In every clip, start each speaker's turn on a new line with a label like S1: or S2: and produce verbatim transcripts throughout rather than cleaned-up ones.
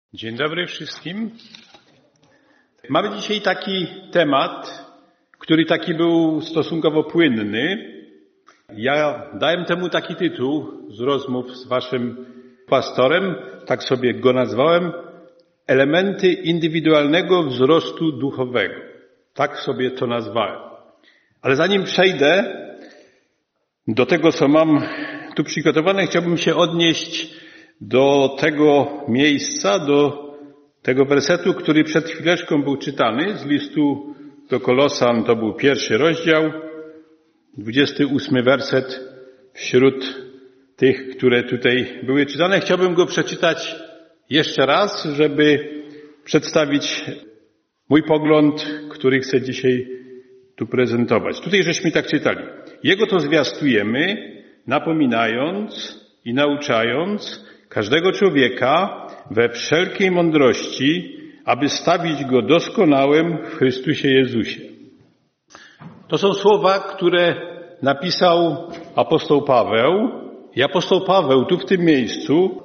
S1: Dzień dobry wszystkim. Mamy dzisiaj taki temat, który taki był stosunkowo płynny. Ja dałem temu taki tytuł z rozmów z waszym pastorem, tak sobie go nazwałem, elementy indywidualnego wzrostu duchowego. Tak sobie to nazwałem. Ale zanim przejdę do tego, co mam tu przygotowane, chciałbym się odnieść do tego miejsca, do tego wersetu, który przed chwileczką był czytany z listu do Kolosan. To był pierwszy rozdział, dwudziesty ósmy werset wśród tych, które tutaj były czytane. Chciałbym go przeczytać jeszcze raz, żeby przedstawić mój pogląd, który chcę dzisiaj tu prezentować. Tutaj żeśmy tak czytali. Jego to zwiastujemy, napominając i nauczając każdego człowieka we wszelkiej mądrości, aby stawić go doskonałym w Chrystusie Jezusie. To są słowa, które napisał apostoł Paweł. I apostoł Paweł tu w tym miejscu,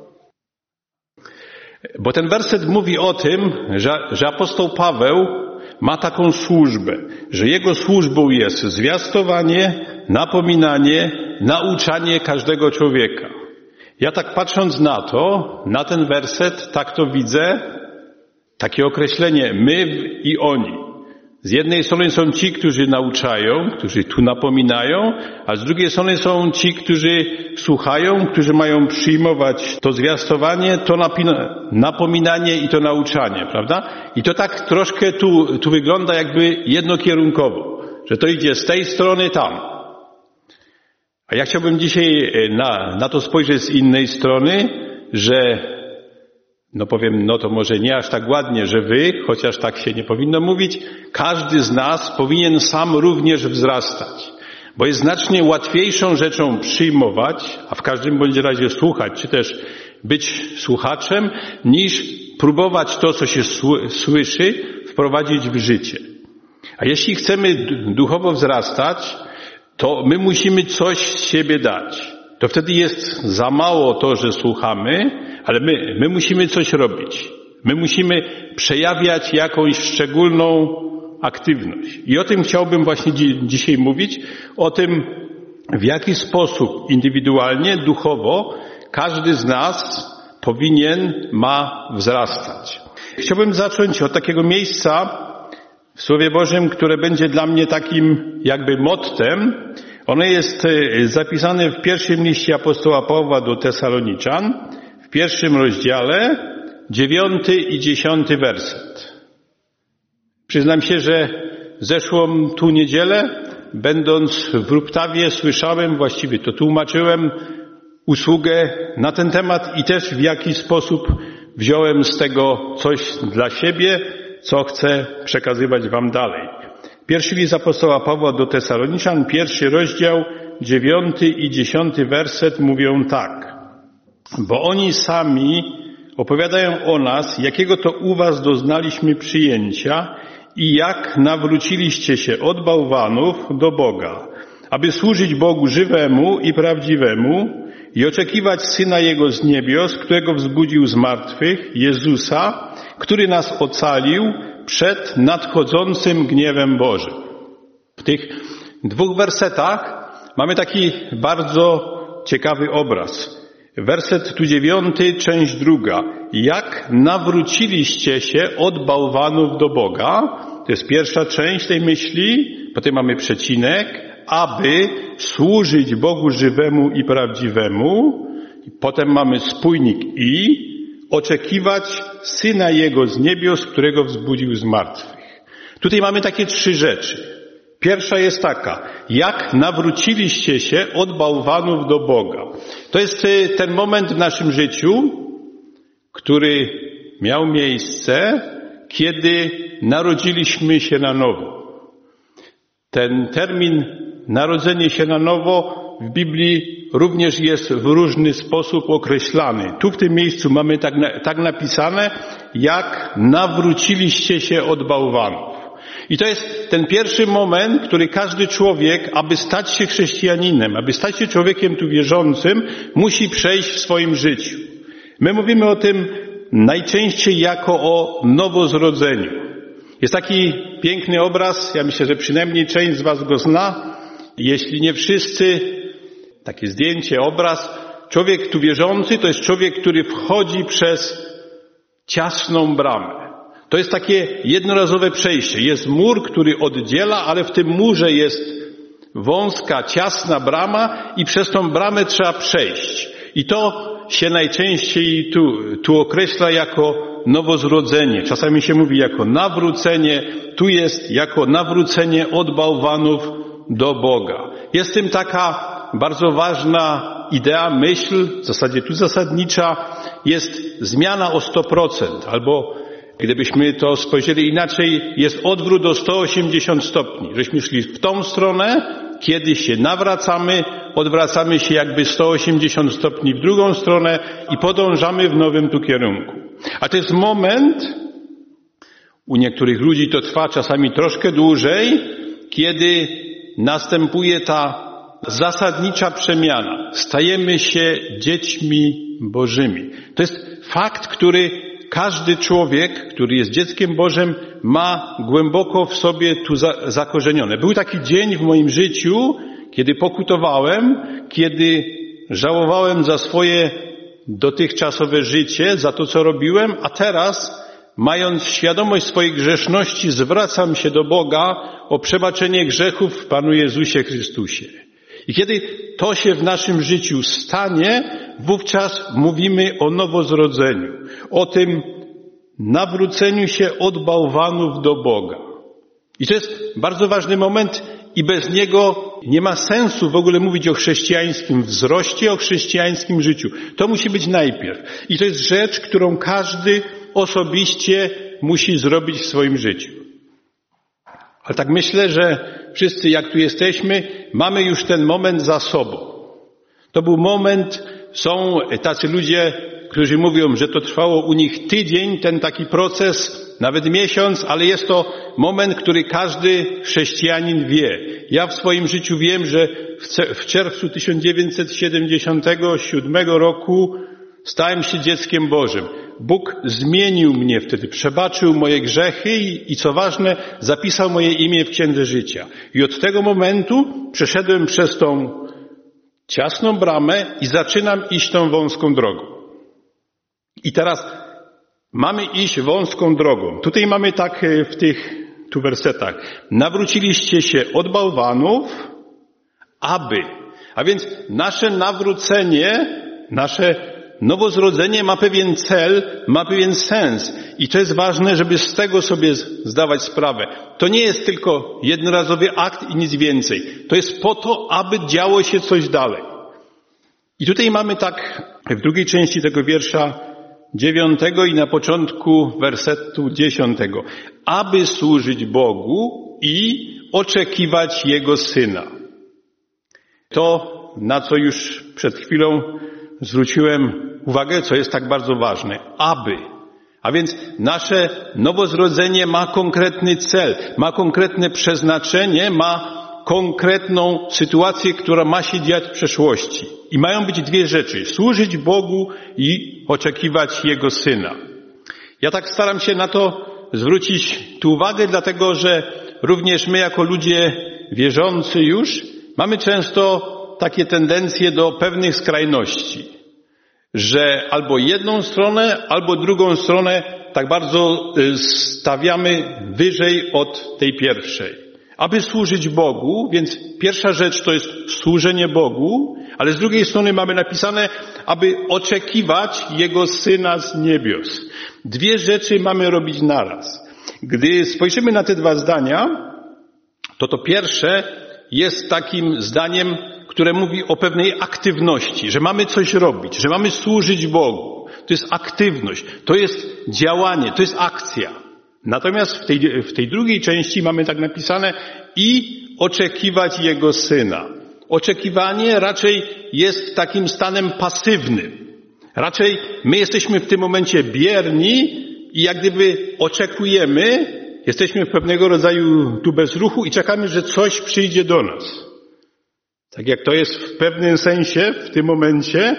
S1: bo ten werset mówi o tym, że, że apostoł Paweł ma taką służbę, że jego służbą jest zwiastowanie, napominanie, nauczanie każdego człowieka. Ja tak patrząc na to, na ten werset, tak to widzę, takie określenie my i oni. Z jednej strony są ci, którzy nauczają, którzy tu napominają, a z drugiej strony są ci, którzy słuchają, którzy mają przyjmować to zwiastowanie, to napominanie i to nauczanie, prawda? I to tak troszkę tu, tu wygląda jakby jednokierunkowo, że to idzie z tej strony tam. A ja chciałbym dzisiaj na, na to spojrzeć z innej strony, że, no powiem, no to może nie aż tak ładnie, że wy, chociaż tak się nie powinno mówić, każdy z nas powinien sam również wzrastać. Bo jest znacznie łatwiejszą rzeczą przyjmować, a w każdym bądź razie słuchać, czy też być słuchaczem, niż próbować to, co się słyszy, wprowadzić w życie. A jeśli chcemy duchowo wzrastać, to my musimy coś z siebie dać. To wtedy jest za mało to, że słuchamy, ale my, my musimy coś robić. My musimy przejawiać jakąś szczególną aktywność. I o tym chciałbym właśnie dzi- dzisiaj mówić, o tym, w jaki sposób indywidualnie, duchowo każdy z nas powinien, ma wzrastać. Chciałbym zacząć od takiego miejsca w Słowie Bożym, które będzie dla mnie takim jakby mottem. Ono jest zapisane w pierwszym liście apostoła Pawła do Tesaloniczan, w pierwszym rozdziale, dziewiąty i dziesiąty werset. Przyznam się, że zeszłą tu niedzielę, będąc w Ruptawie, słyszałem, właściwie to tłumaczyłem usługę na ten temat i też w jaki sposób wziąłem z tego coś dla siebie, co chcę przekazywać wam dalej. Pierwszy list apostoła Pawła do Tesaloniczan, pierwszy rozdział, dziewiąty i dziesiąty werset mówią tak. Bo oni sami opowiadają o nas, jakiego to u was doznaliśmy przyjęcia i jak nawróciliście się od bałwanów do Boga, aby służyć Bogu żywemu i prawdziwemu i oczekiwać Syna Jego z niebios, którego wzbudził z martwych, Jezusa, który nas ocalił przed nadchodzącym gniewem Bożym. W tych dwóch wersetach mamy taki bardzo ciekawy obraz. Werset tu dziewiąty, część druga. Jak nawróciliście się od bałwanów do Boga, to jest pierwsza część tej myśli, potem mamy przecinek, aby służyć Bogu żywemu i prawdziwemu, i potem mamy spójnik i oczekiwać Syna Jego z niebios, którego wzbudził z martwych. Tutaj mamy takie trzy rzeczy. Pierwsza jest taka, jak nawróciliście się od bałwanów do Boga. To jest ten moment w naszym życiu, który miał miejsce, kiedy narodziliśmy się na nowo. Ten termin narodzenie się na nowo w Biblii również jest w różny sposób określany. Tu w tym miejscu mamy tak, na, tak napisane, jak nawróciliście się od bałwanów. I to jest ten pierwszy moment, który każdy człowiek, aby stać się chrześcijaninem, aby stać się człowiekiem tu wierzącym, musi przejść w swoim życiu. My mówimy o tym najczęściej jako o nowozrodzeniu. Jest taki piękny obraz, ja myślę, że przynajmniej część z was go zna, jeśli nie wszyscy, takie zdjęcie, obraz. Człowiek tu wierzący to jest człowiek, który wchodzi przez ciasną bramę. To jest takie jednorazowe przejście. Jest mur, który oddziela, ale w tym murze jest wąska, ciasna brama i przez tą bramę trzeba przejść. I to się najczęściej tu, tu określa jako nowozrodzenie. Czasami się mówi jako nawrócenie. Tu jest jako nawrócenie od bałwanów do Boga. Jest w tym taka bardzo ważna idea, myśl, w zasadzie tu zasadnicza, jest zmiana o sto procent, albo gdybyśmy to spojrzeli inaczej, jest odwrót o sto osiemdziesiąt stopni. Żeśmy szli w tą stronę, kiedy się nawracamy, odwracamy się jakby sto osiemdziesiąt stopni w drugą stronę i podążamy w nowym tu kierunku. A to jest moment, u niektórych ludzi to trwa czasami troszkę dłużej, kiedy następuje ta zasadnicza przemiana. Stajemy się dziećmi Bożymi. To jest fakt, który każdy człowiek, który jest dzieckiem Bożym, ma głęboko w sobie tu za, zakorzenione. Był taki dzień w moim życiu, kiedy pokutowałem, kiedy żałowałem za swoje dotychczasowe życie, za to, co robiłem, a teraz, mając świadomość swojej grzeszności, zwracam się do Boga o przebaczenie grzechów w Panu Jezusie Chrystusie. I kiedy to się w naszym życiu stanie, wówczas mówimy o nowozrodzeniu, o tym nawróceniu się od bałwanów do Boga. I to jest bardzo ważny moment i bez niego nie ma sensu w ogóle mówić o chrześcijańskim wzroście, o chrześcijańskim życiu. To musi być najpierw. I to jest rzecz, którą każdy osobiście musi zrobić w swoim życiu. Ale tak myślę, że wszyscy jak tu jesteśmy, mamy już ten moment za sobą. To był moment, są tacy ludzie, którzy mówią, że to trwało u nich tydzień, ten taki proces, nawet miesiąc, ale jest to moment, który każdy chrześcijanin wie. Ja w swoim życiu wiem, że w czerwcu tysiąc dziewięćset siedemdziesiątego siódmego roku stałem się dzieckiem Bożym. Bóg zmienił mnie wtedy, przebaczył moje grzechy i, i co ważne, zapisał moje imię w Księdze Życia. I od tego momentu przeszedłem przez tą ciasną bramę i zaczynam iść tą wąską drogą. I teraz mamy iść wąską drogą. Tutaj mamy tak w tych tu wersetach. Nawróciliście się od bałwanów, aby. A więc nasze nawrócenie, nasze nowozrodzenie ma pewien cel, ma pewien sens. I to jest ważne, żeby z tego sobie zdawać sprawę. To nie jest tylko jednorazowy akt i nic więcej. To jest po to, aby działo się coś dalej. I tutaj mamy tak w drugiej części tego wiersza dziewiątego i na początku wersetu dziesiątego. Aby służyć Bogu i oczekiwać Jego Syna. To, na co już przed chwilą zwróciłem uwagę, co jest tak bardzo ważne. Aby. A więc nasze nowozrodzenie ma konkretny cel, ma konkretne przeznaczenie, ma konkretną sytuację, która ma się dziać w przeszłości. I mają być dwie rzeczy. Służyć Bogu i oczekiwać Jego Syna. Ja tak staram się na to zwrócić tu uwagę, dlatego że również my jako ludzie wierzący już mamy często takie tendencje do pewnych skrajności, że albo jedną stronę, albo drugą stronę tak bardzo stawiamy wyżej od tej pierwszej. Aby służyć Bogu, więc pierwsza rzecz to jest służenie Bogu, ale z drugiej strony mamy napisane, aby oczekiwać Jego Syna z niebios. Dwie rzeczy mamy robić naraz. Gdy spojrzymy na te dwa zdania, to to pierwsze jest takim zdaniem, które mówi o pewnej aktywności, że mamy coś robić, że mamy służyć Bogu. To jest aktywność, to jest działanie, to jest akcja. Natomiast w tej, w tej drugiej części mamy tak napisane i oczekiwać Jego Syna. Oczekiwanie raczej jest takim stanem pasywnym. Raczej my jesteśmy w tym momencie bierni i jak gdyby oczekujemy, jesteśmy w pewnego rodzaju tu bezruchu i czekamy, że coś przyjdzie do nas. Tak jak to jest w pewnym sensie w tym momencie,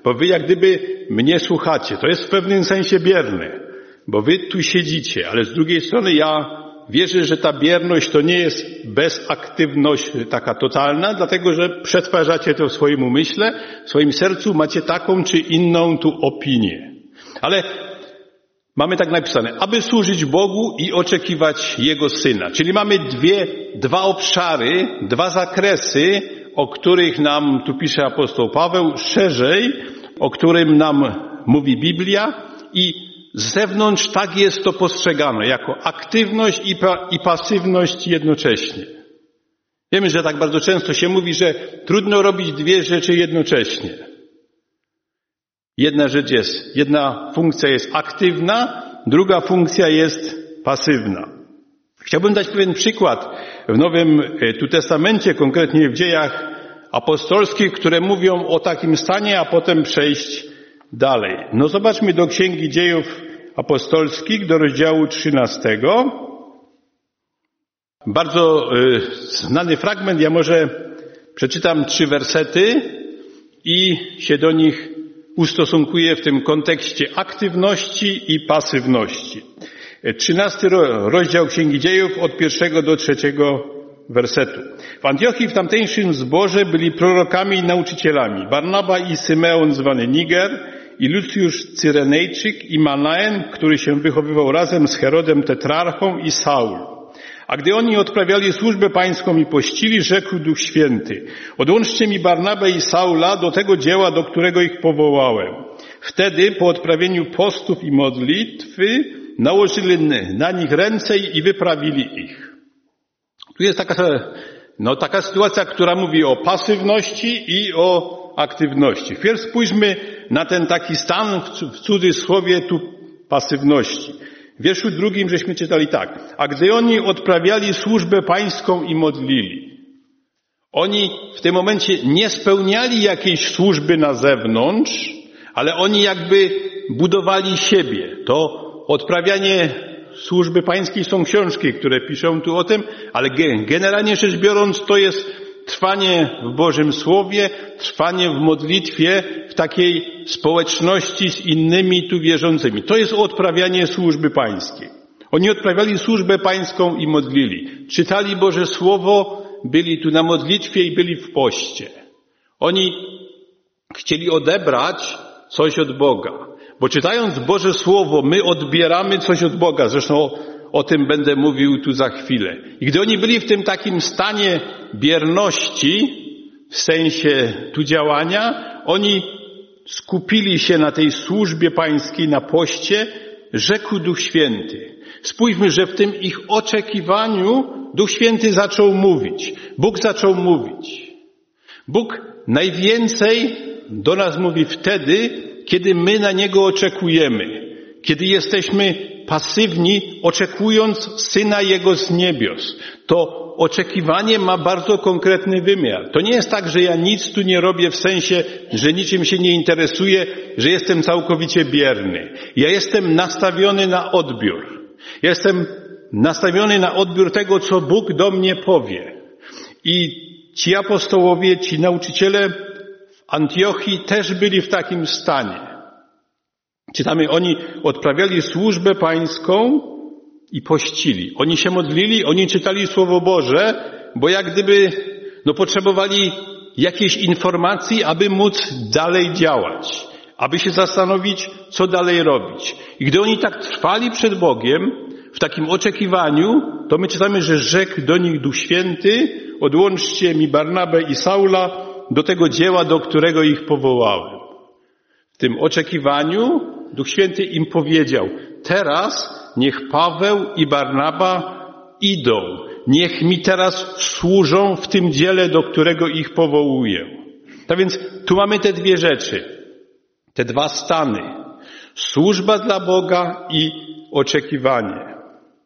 S1: bo wy jak gdyby mnie słuchacie. To jest w pewnym sensie bierne, bo wy tu siedzicie, ale z drugiej strony ja wierzę, że ta bierność to nie jest bezaktywność taka totalna, dlatego że przetwarzacie to w swoim umyśle, w swoim sercu macie taką czy inną tu opinię. Ale mamy tak napisane, aby służyć Bogu i oczekiwać Jego Syna. Czyli mamy dwie, dwa obszary, dwa zakresy, o których nam tu pisze apostoł Paweł, szerzej, o którym nam mówi Biblia i z zewnątrz tak jest to postrzegane, jako aktywność i, pa, i pasywność jednocześnie. Wiemy, że tak bardzo często się mówi, że trudno robić dwie rzeczy jednocześnie. Jedna rzecz jest, jedna funkcja jest aktywna, druga funkcja jest pasywna. Chciałbym dać pewien przykład w Nowym tu Testamencie, konkretnie w Dziejach Apostolskich, które mówią o takim stanie, a potem przejść dalej. No zobaczmy do Księgi Dziejów Apostolskich, do rozdziału trzynastego. Bardzo y, znany fragment, ja może przeczytam trzy wersety i się do nich ustosunkuję w tym kontekście aktywności i pasywności. Trzynasty rozdział Księgi Dziejów od pierwszego do trzeciego wersetu. W Antiochii w tamtejszym zborze byli prorokami i nauczycielami Barnaba i Symeon zwany Niger i Lucjusz Cyrenejczyk i Manaen, który się wychowywał razem z Herodem Tetrarchą i Saul. A gdy oni odprawiali służbę pańską i pościli, rzekł Duch Święty: odłączcie mi Barnabę i Saula do tego dzieła, do którego ich powołałem. Wtedy po odprawieniu postów i modlitwy nałożyli na nich ręce i wyprawili ich. Tu jest taka, no, taka sytuacja, która mówi o pasywności i o aktywności. Wpierw spójrzmy na ten taki stan w cudzysłowie tu pasywności. W wierszu drugim żeśmy czytali tak. A gdy oni odprawiali służbę pańską i modlili. Oni w tym momencie nie spełniali jakiejś służby na zewnątrz, ale oni jakby budowali siebie. To odprawianie służby pańskiej są książki, które piszą tu o tym, ale generalnie rzecz biorąc to jest trwanie w Bożym Słowie, trwanie w modlitwie, w takiej społeczności z innymi tu wierzącymi. To jest odprawianie służby pańskiej. Oni odprawiali służbę pańską i modlili. Czytali Boże Słowo, byli tu na modlitwie i byli w poście. Oni chcieli odebrać coś od Boga. Bo czytając Boże Słowo, my odbieramy coś od Boga. Zresztą o, o tym będę mówił tu za chwilę. I gdy oni byli w tym takim stanie bierności, w sensie tu działania, oni skupili się na tej służbie pańskiej, na poście, rzekł Duch Święty. Spójrzmy, że w tym ich oczekiwaniu Duch Święty zaczął mówić. Bóg zaczął mówić. Bóg najwięcej do nas mówi wtedy, kiedy my na Niego oczekujemy, kiedy jesteśmy pasywni, oczekując Syna Jego z niebios. To oczekiwanie ma bardzo konkretny wymiar. To nie jest tak, że ja nic tu nie robię w sensie, że niczym się nie interesuję, że jestem całkowicie bierny. Ja jestem nastawiony na odbiór. Ja jestem nastawiony na odbiór tego, co Bóg do mnie powie. I ci apostołowie, ci nauczyciele w Antiochii też byli w takim stanie. Czytamy, oni odprawiali służbę pańską i pościli. Oni się modlili, oni czytali Słowo Boże, bo jak gdyby no, potrzebowali jakiejś informacji, aby móc dalej działać, aby się zastanowić, co dalej robić. I gdy oni tak trwali przed Bogiem, w takim oczekiwaniu, to my czytamy, że rzekł do nich Duch Święty: odłączcie mi Barnabę i Saula do tego dzieła, do którego ich powołałem. W tym oczekiwaniu Duch Święty im powiedział: teraz niech Paweł i Barnaba idą. Niech mi teraz służą w tym dziele, do którego ich powołuję. Tak więc tu mamy te dwie rzeczy. Te dwa stany. Służba dla Boga i oczekiwanie.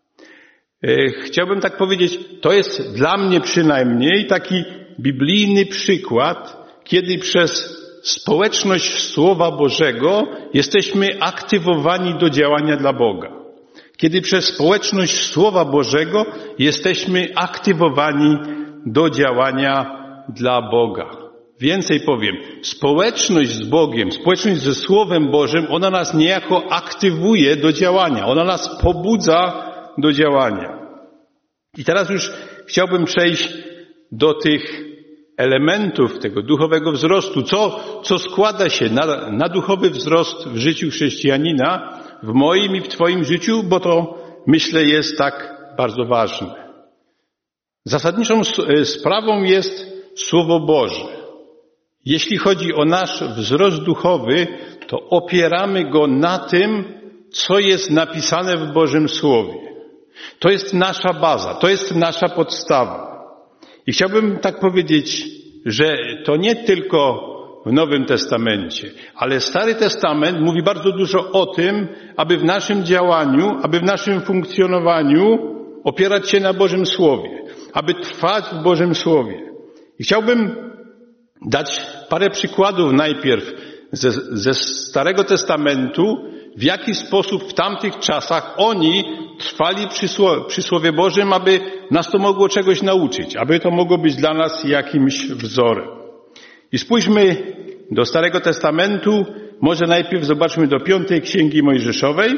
S1: Chciałbym tak powiedzieć, to jest dla mnie przynajmniej taki biblijny przykład, kiedy przez społeczność Słowa Bożego jesteśmy aktywowani do działania dla Boga. Kiedy przez społeczność Słowa Bożego jesteśmy aktywowani do działania dla Boga. więcej powiem, społeczność z Bogiem, społeczność ze Słowem Bożym, ona nas niejako aktywuje do działania, ona nas pobudza do działania. I teraz już chciałbym przejść do tych elementów tego duchowego wzrostu, co, co składa się na, na duchowy wzrost w życiu chrześcijanina, w moim i w Twoim życiu, bo to, myślę, jest tak bardzo ważne. Zasadniczą sprawą jest Słowo Boże. Jeśli chodzi o nasz wzrost duchowy, to opieramy go na tym, co jest napisane w Bożym Słowie. To jest nasza baza, to jest nasza podstawa. I chciałbym tak powiedzieć, że to nie tylko w Nowym Testamencie, ale Stary Testament mówi bardzo dużo o tym, aby w naszym działaniu, aby w naszym funkcjonowaniu opierać się na Bożym Słowie, aby trwać w Bożym Słowie. I chciałbym dać parę przykładów najpierw ze, ze Starego Testamentu, w jaki sposób w tamtych czasach oni trwali przy, przy Słowie Bożym, aby nas to mogło czegoś nauczyć, aby to mogło być dla nas jakimś wzorem. I spójrzmy do Starego Testamentu, może najpierw zobaczmy do piątej Księgi Mojżeszowej,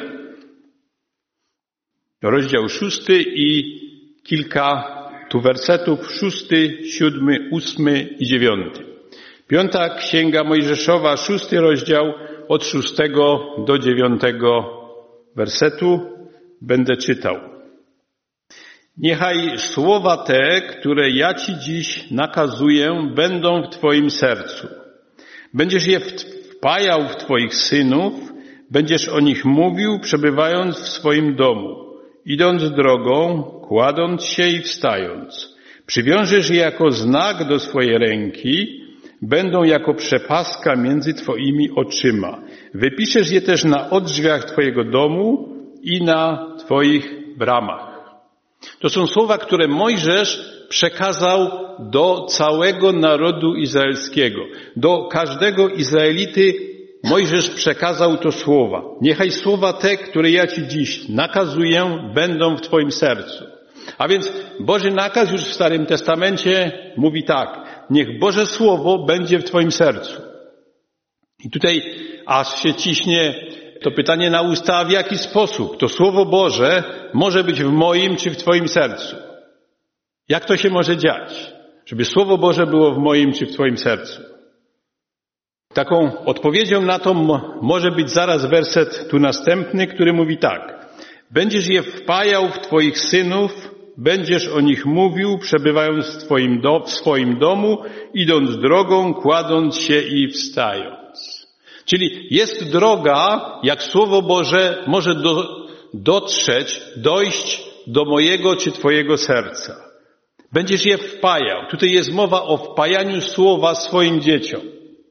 S1: rozdział szósty i kilka tu wersetów, szósty, siódmy, ósmy i dziewiąty. Piąta Księga Mojżeszowa, szósty rozdział, od szóstego do dziewiątego wersetu będę czytał. Niechaj słowa te, które ja Ci dziś nakazuję, będą w Twoim sercu. Będziesz je wpajał w Twoich synów, będziesz o nich mówił, przebywając w swoim domu, idąc drogą, kładąc się i wstając. Przywiążesz je jako znak do swojej ręki, będą jako przepaska między Twoimi oczyma. Wypiszesz je też na odrzwiach Twojego domu i na Twoich bramach. To są słowa, które Mojżesz przekazał do całego narodu izraelskiego. Do każdego Izraelity Mojżesz przekazał to słowa. Niechaj słowa te, które ja Ci dziś nakazuję, będą w Twoim sercu. A więc Boży nakaz już w Starym Testamencie mówi tak. Niech Boże Słowo będzie w Twoim sercu. I tutaj aż się ciśnie to pytanie na usta, a w jaki sposób to Słowo Boże może być w moim czy w Twoim sercu? Jak to się może dziać, żeby Słowo Boże było w moim czy w Twoim sercu? Taką odpowiedzią na to może być zaraz werset tu następny, który mówi tak. Będziesz je wpajał w Twoich synów, będziesz o nich mówił, przebywając w, twoim do, w swoim domu, idąc drogą, kładąc się i wstając. Czyli jest droga, jak Słowo Boże może do, dotrzeć, dojść do mojego czy Twojego serca. Będziesz je wpajał. Tutaj jest mowa o wpajaniu słowa swoim dzieciom.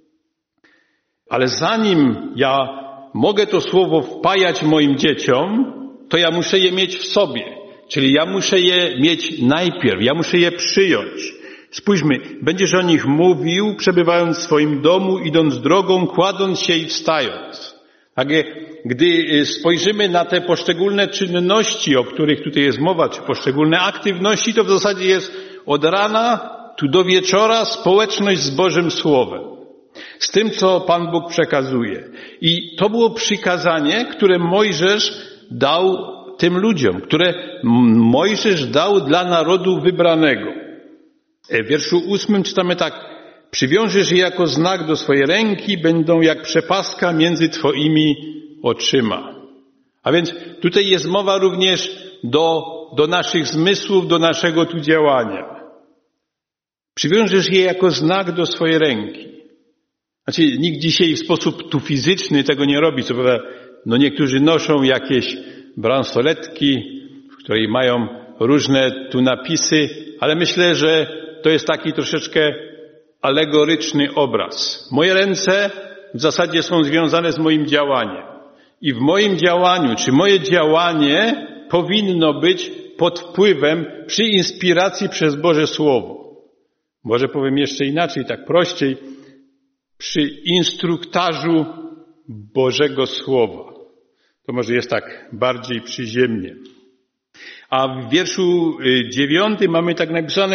S1: Ale zanim ja mogę to słowo wpajać moim dzieciom, to ja muszę je mieć w sobie. Czyli ja muszę je mieć najpierw, ja muszę je przyjąć. Spójrzmy, będziesz o nich mówił, przebywając w swoim domu, idąc drogą, kładąc się i wstając. Tak, gdy spojrzymy na te poszczególne czynności, o których tutaj jest mowa, czy poszczególne aktywności, to w zasadzie jest od rana tu do wieczora społeczność z Bożym Słowem. Z tym, co Pan Bóg przekazuje. I to było przykazanie, które Mojżesz dał tym ludziom, które Mojżesz dał dla narodu wybranego. W wierszu ósmym czytamy tak. Przywiążesz je jako znak do swojej ręki, będą jak przepaska między Twoimi oczyma. A więc tutaj jest mowa również do, do naszych zmysłów, do naszego tu działania. Przywiążesz je jako znak do swojej ręki. Znaczy, nikt dzisiaj w sposób tu fizyczny tego nie robi. Co prawda, no niektórzy noszą jakieś bransoletki, w której mają różne tu napisy, ale myślę, że to jest taki troszeczkę alegoryczny obraz. Moje ręce w zasadzie są związane z moim działaniem. I w moim działaniu, czy moje działanie powinno być pod wpływem, przy inspiracji przez Boże Słowo. Może powiem jeszcze inaczej, tak prościej, przy instruktażu Bożego Słowa. To może jest tak bardziej przyziemnie. A w wierszu dziewiątym mamy tak napisane,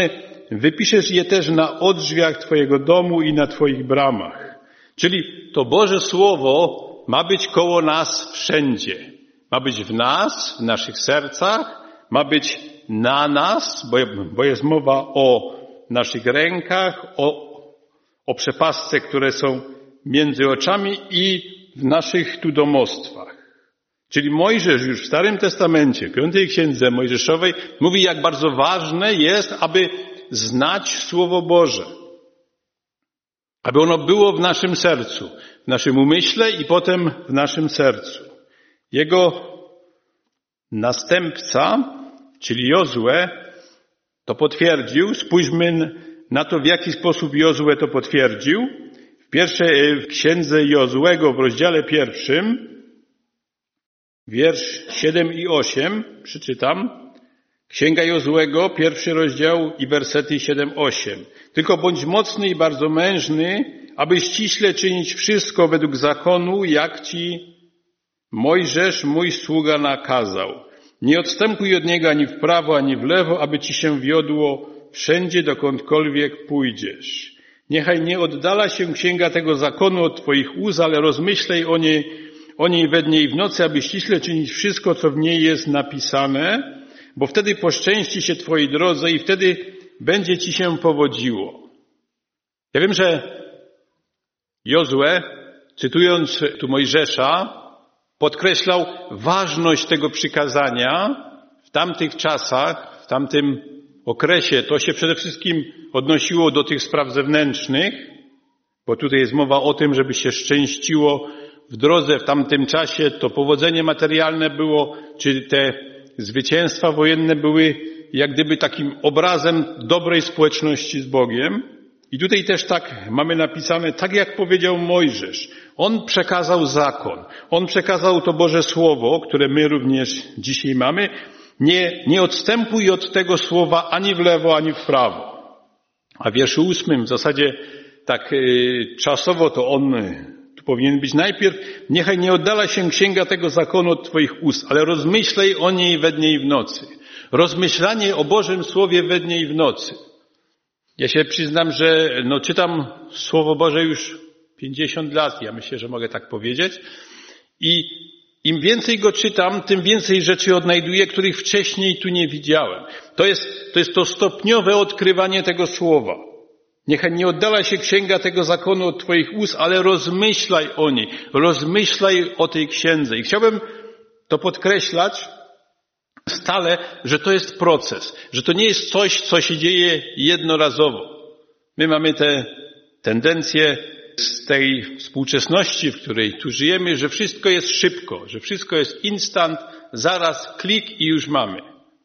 S1: wypiszesz je też na odrzwiach Twojego domu i na Twoich bramach. Czyli to Boże Słowo ma być koło nas wszędzie. Ma być w nas, w naszych sercach, ma być na nas, bo, bo jest mowa o naszych rękach, o, o przepastce, które są między oczami i w naszych tu domostwach. Czyli Mojżesz już w Starym Testamencie, w Piątej Księdze Mojżeszowej mówi, jak bardzo ważne jest, aby znać Słowo Boże. Aby ono było w naszym sercu, w naszym umyśle i potem w naszym sercu. Jego następca, czyli Jozue, to potwierdził. Spójrzmy na to, w jaki sposób Jozue to potwierdził. W pierwszej w księdze Jozuego w rozdziale pierwszym, wiersz siedem i osiem, przeczytam. Księga Jozuego, pierwszy rozdział i wersety siedem osiem. Tylko bądź mocny i bardzo mężny, aby ściśle czynić wszystko według zakonu, jak ci Mojżesz, mój sługa, nakazał. Nie odstępuj od niego ani w prawo, ani w lewo, aby ci się wiodło wszędzie, dokądkolwiek pójdziesz. Niechaj nie oddala się księga tego zakonu od twoich ust, ale rozmyślaj o niej, o niej we dnie i w nocy, aby ściśle czynić wszystko, co w niej jest napisane, bo wtedy poszczęści się twojej drodze i wtedy będzie ci się powodziło. Ja wiem, że Jozue, cytując tu Mojżesza, podkreślał ważność tego przykazania w tamtych czasach, w tamtym okresie. To się przede wszystkim odnosiło do tych spraw zewnętrznych, bo tutaj jest mowa o tym, żeby się szczęściło w drodze. W tamtym czasie to powodzenie materialne było, czy te zwycięstwa wojenne były jak gdyby takim obrazem dobrej społeczności z Bogiem. I tutaj też tak mamy napisane, tak jak powiedział Mojżesz. On przekazał zakon. On przekazał to Boże Słowo, które my również dzisiaj mamy. Nie, nie odstępuj od tego słowa ani w lewo, ani w prawo. A w wierszu ósmym w zasadzie tak y, czasowo to on y, tu powinien być najpierw. Niechaj nie oddala się księga tego zakonu od twoich ust, ale rozmyślaj o niej we dnie i w nocy. Rozmyślanie o Bożym Słowie we dnie i w nocy. Ja się przyznam, że no, czytam Słowo Boże już pięćdziesiąt lat, ja myślę, że mogę tak powiedzieć. I im więcej go czytam, tym więcej rzeczy odnajduję, których wcześniej tu nie widziałem. To jest to, jest to stopniowe odkrywanie tego Słowa. Niechaj nie oddala się księga tego zakonu od twoich ust, ale rozmyślaj o niej. Rozmyślaj o tej księdze. I chciałbym to podkreślać stale, że to jest proces, że to nie jest coś, co się dzieje jednorazowo. My mamy te tendencje z tej współczesności, w której tu żyjemy, że wszystko jest szybko, że wszystko jest instant, zaraz klik i już mamy.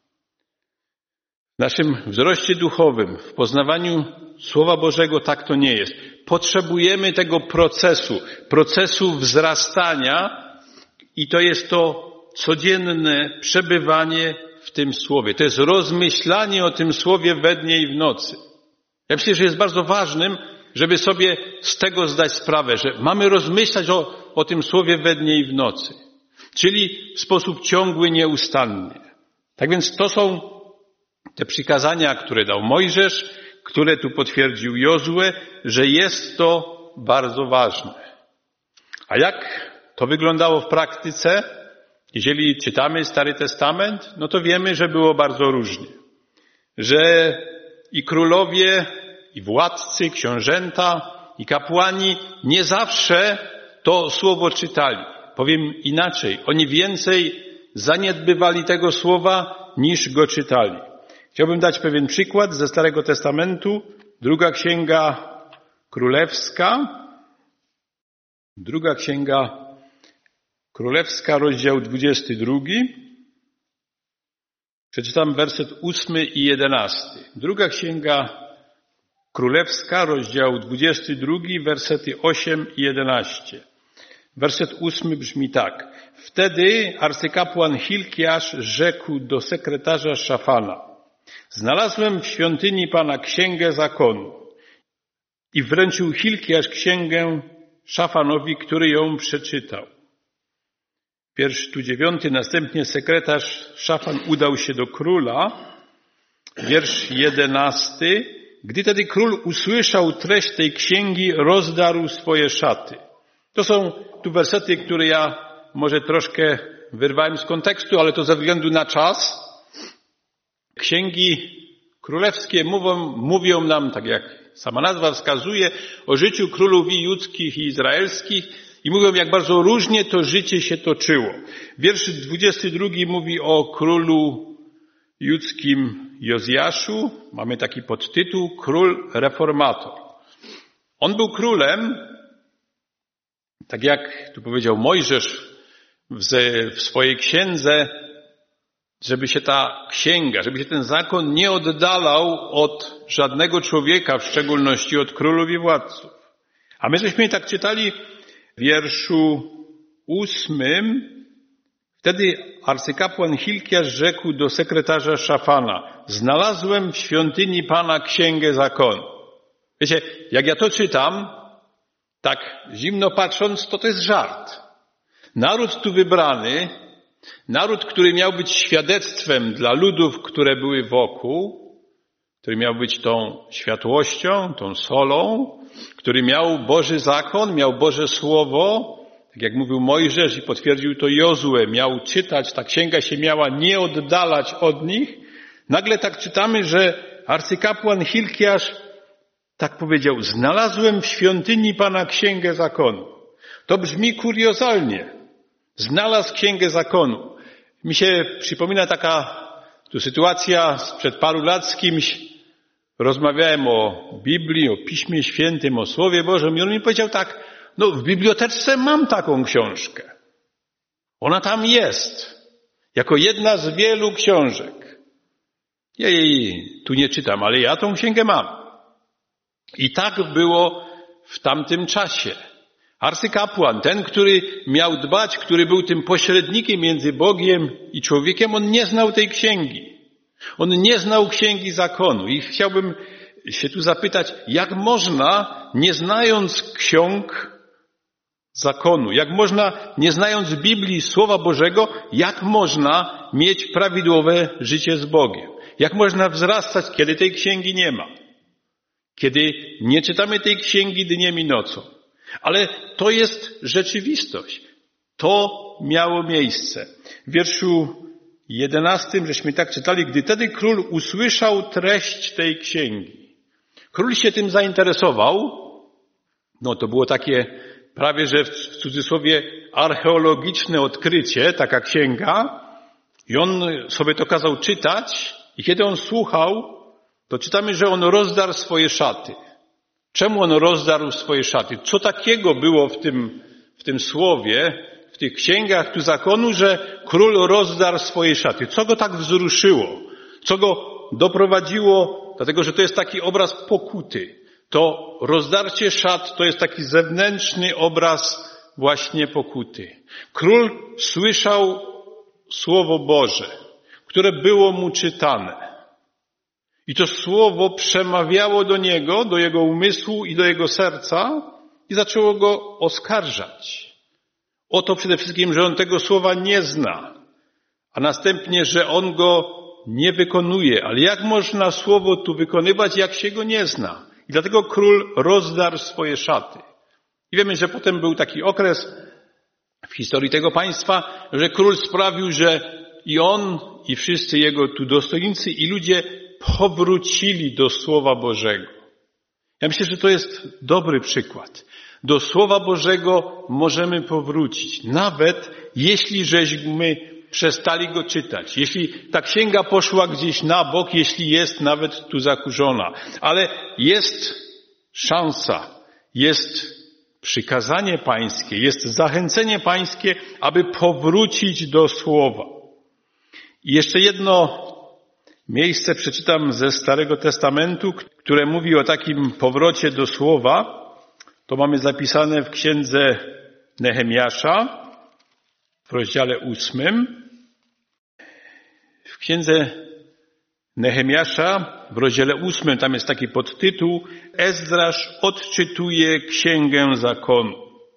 S1: W naszym wzroście duchowym, w poznawaniu Słowa Bożego tak to nie jest. Potrzebujemy tego procesu, procesu wzrastania i to jest to codzienne przebywanie w tym Słowie. To jest rozmyślanie o tym Słowie we dnie i w nocy. Ja myślę, że jest bardzo ważnym, żeby sobie z tego zdać sprawę, że mamy rozmyślać o, o tym Słowie we dnie i w nocy. Czyli w sposób ciągły, nieustanny. Tak więc to są te przykazania, które dał Mojżesz, które tu potwierdził Jozue, że jest to bardzo ważne. A jak to wyglądało w praktyce? Jeżeli czytamy Stary Testament, no to wiemy, że było bardzo różnie. Że i królowie, i władcy, książęta, i kapłani nie zawsze to słowo czytali. Powiem inaczej, oni więcej zaniedbywali tego słowa, niż go czytali. Chciałbym dać pewien przykład ze Starego Testamentu. Druga Księga Królewska. Druga Księga Królewska, rozdział dwudziesty drugi. Przeczytam werset ósmy i jedenasty. Druga Księga Królewska, rozdział dwudziesty drugi, wersety osiem i jedenaście. Werset ósmy brzmi tak. Wtedy arcykapłan Hilkiasz rzekł do sekretarza Szafana: znalazłem w świątyni Pana księgę zakonu. I wręczył Hilkiasz księgę Szafanowi, który ją przeczytał. Wiersz tu dziewiąty. Następnie sekretarz Szafan udał się do króla wiersz jedenasty. Gdy tedy król usłyszał treść tej księgi, rozdarł swoje szaty. To są tu wersety, które ja może troszkę wyrwałem z kontekstu, ale to ze względu na czas. Księgi królewskie mówią, mówią nam, tak jak sama nazwa wskazuje, o życiu królów i judzkich i izraelskich i mówią, jak bardzo różnie to życie się toczyło. Wiersz dwudziesty drugi mówi o królu judzkim Jozjaszu. Mamy taki podtytuł Król Reformator. On był królem, tak jak tu powiedział Mojżesz w, w swojej księdze, żeby się ta księga, żeby się ten zakon nie oddalał od żadnego człowieka, w szczególności od królów i władców. A my żeśmy tak czytali w wierszu ósmym. Wtedy arcykapłan Hilkiasz rzekł do sekretarza Szafana: znalazłem w świątyni Pana księgę zakonu. Wiecie, jak ja to czytam, tak zimno patrząc, to to jest żart. Naród tu wybrany, naród, który miał być świadectwem dla ludów, które były wokół, który miał być tą światłością, tą solą, który miał Boży zakon, miał Boże Słowo, tak jak mówił Mojżesz i potwierdził to Jozue, miał czytać, ta księga się miała nie oddalać od nich. Nagle tak czytamy, że arcykapłan Hilkiasz tak powiedział: znalazłem w świątyni Pana księgę zakonu. To brzmi kuriozalnie. Znalazł księgę zakonu. Mi się przypomina taka tu sytuacja sprzed paru lat z kimś. Rozmawiałem o Biblii, o Piśmie Świętym, o Słowie Bożym i on mi powiedział tak: no w bibliotece mam taką książkę. Ona tam jest. Jako jedna z wielu książek. Ja jej tu nie czytam, ale ja tą księgę mam. I tak było w tamtym czasie. Arcykapłan, ten, który miał dbać, który był tym pośrednikiem między Bogiem i człowiekiem, on nie znał tej księgi. On nie znał księgi zakonu. I chciałbym się tu zapytać, jak można, nie znając ksiąg zakonu, jak można, nie znając Biblii, Słowa Bożego, jak można mieć prawidłowe życie z Bogiem? Jak można wzrastać, kiedy tej księgi nie ma? Kiedy nie czytamy tej księgi dniem i nocą? Ale to jest rzeczywistość. To miało miejsce. W wierszu jedenastym żeśmy tak czytali: gdy tedy król usłyszał treść tej księgi. Król się tym zainteresował. No to było takie prawie, że w cudzysłowie archeologiczne odkrycie, taka księga. I on sobie to kazał czytać. I kiedy on słuchał, to czytamy, że on rozdarł swoje szaty. Czemu on rozdarł swoje szaty? Co takiego było w tym, w tym słowie, w tych księgach tu zakonu, że król rozdarł swoje szaty? Co go tak wzruszyło? Co go doprowadziło? Dlatego, że to jest taki obraz pokuty. To rozdarcie szat to jest taki zewnętrzny obraz właśnie pokuty. Król słyszał Słowo Boże, które było mu czytane. I to słowo przemawiało do niego, do jego umysłu i do jego serca i zaczęło go oskarżać. O to przede wszystkim, że on tego słowa nie zna, a następnie, że on go nie wykonuje. Ale jak można słowo tu wykonywać, jak się go nie zna? I dlatego król rozdarł swoje szaty. I wiemy, że potem był taki okres w historii tego państwa, że król sprawił, że i on, i wszyscy jego tu dostojnicy i ludzie powrócili do Słowa Bożego. Ja myślę, że to jest dobry przykład. Do Słowa Bożego możemy powrócić, nawet jeśli żeśmy przestali go czytać, jeśli ta księga poszła gdzieś na bok, jeśli jest nawet tu zakurzona. Ale jest szansa, jest przykazanie pańskie, jest zachęcenie pańskie, aby powrócić do Słowa. I jeszcze jedno miejsce przeczytam ze Starego Testamentu, które mówi o takim powrocie do Słowa. To mamy zapisane w księdze Nehemiasza w rozdziale ósmym. W księdze Nehemiasza w rozdziale ósmym tam jest taki podtytuł: Ezdrasz odczytuje księgę zakonu.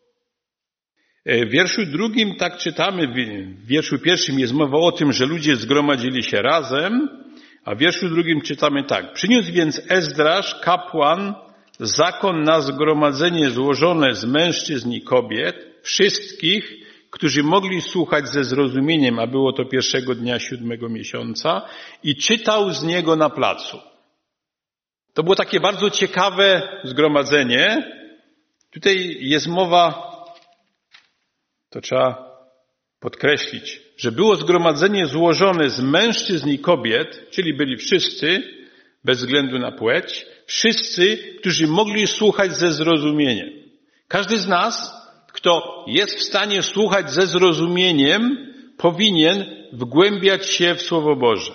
S1: W wierszu drugim tak czytamy, w wierszu pierwszym jest mowa o tym, że ludzie zgromadzili się razem, A w wierszu drugim czytamy tak. Przyniósł więc Ezdrasz, kapłan, zakon na zgromadzenie złożone z mężczyzn i kobiet, wszystkich, którzy mogli słuchać ze zrozumieniem, a było to pierwszego dnia siódmego miesiąca, i czytał z niego na placu. To było takie bardzo ciekawe zgromadzenie. Tutaj jest mowa, to trzeba podkreślić, że było zgromadzenie złożone z mężczyzn i kobiet, czyli byli wszyscy, bez względu na płeć, wszyscy, którzy mogli słuchać ze zrozumieniem. Każdy z nas, kto jest w stanie słuchać ze zrozumieniem, powinien wgłębiać się w Słowo Boże.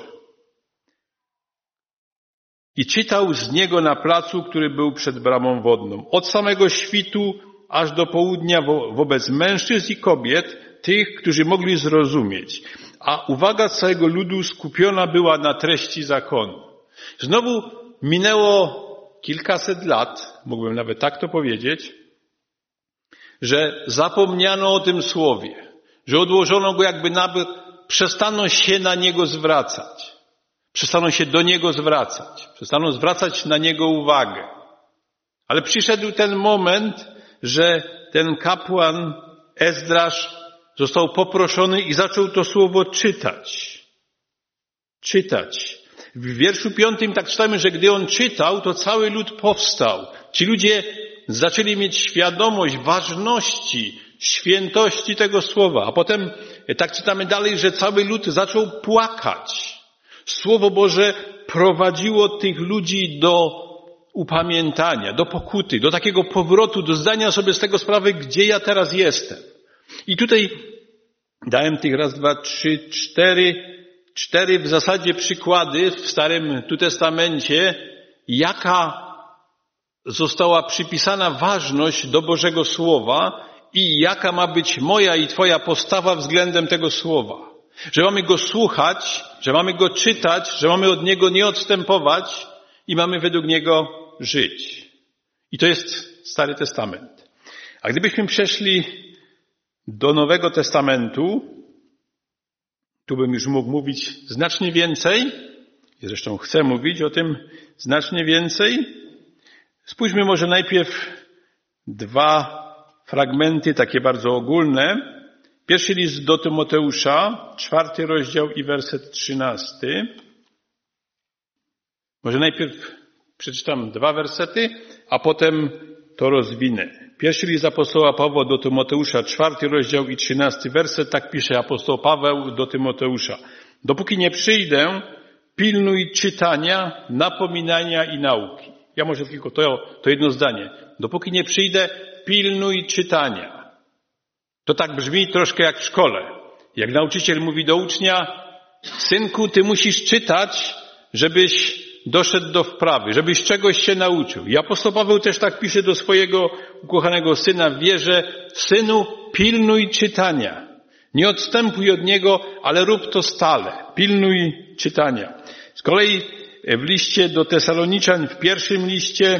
S1: I czytał z niego na placu, który był przed bramą wodną. Od samego świtu aż do południa wo- wobec mężczyzn i kobiet, tych, którzy mogli zrozumieć. A uwaga całego ludu skupiona była na treści zakonu. Znowu minęło kilkaset lat, mógłbym nawet tak to powiedzieć, że zapomniano o tym słowie, że odłożono go jakby na bok, przestano się na niego zwracać, przestano się do niego zwracać, przestano zwracać na niego uwagę. Ale przyszedł ten moment, że ten kapłan Ezdrasz został poproszony i zaczął to słowo czytać. Czytać. W wierszu piątym tak czytamy, że gdy on czytał, to cały lud powstał. Ci ludzie zaczęli mieć świadomość ważności, świętości tego słowa. A potem tak czytamy dalej, że cały lud zaczął płakać. Słowo Boże prowadziło tych ludzi do upamiętania, do pokuty, do takiego powrotu, do zdania sobie z tego sprawy, gdzie ja teraz jestem. I tutaj dałem tych raz, dwa, trzy, cztery, cztery w zasadzie przykłady w Starym tu Testamencie, jaka została przypisana ważność do Bożego Słowa i jaka ma być moja i Twoja postawa względem tego Słowa. Że mamy go słuchać, że mamy go czytać, że mamy od niego nie odstępować i mamy według niego żyć. I to jest Stary Testament. A gdybyśmy przeszli do Nowego Testamentu, tu bym już mógł mówić znacznie więcej, i zresztą chcę mówić o tym znacznie więcej. Spójrzmy może najpierw dwa fragmenty, takie bardzo ogólne. Pierwszy list do Tymoteusza, czwarty rozdział i werset trzynasty. Może najpierw przeczytam dwa wersety, a potem to rozwinę. Pierwszy list apostoła Pawła do Tymoteusza, czwarty rozdział i trzynasty werset, tak pisze apostoł Paweł do Tymoteusza. Dopóki nie przyjdę, pilnuj czytania, napominania i nauki. Ja może tylko to, to jedno zdanie. Dopóki nie przyjdę, pilnuj czytania. To tak brzmi troszkę jak w szkole. Jak nauczyciel mówi do ucznia, synku, ty musisz czytać, żebyś doszedł do wprawy, żebyś czegoś się nauczył. I apostoł Paweł też tak pisze do swojego ukochanego syna w wierze, synu, pilnuj czytania. Nie odstępuj od niego, ale rób to stale. Pilnuj czytania. Z kolei w liście do Tesaloniczan, w pierwszym liście,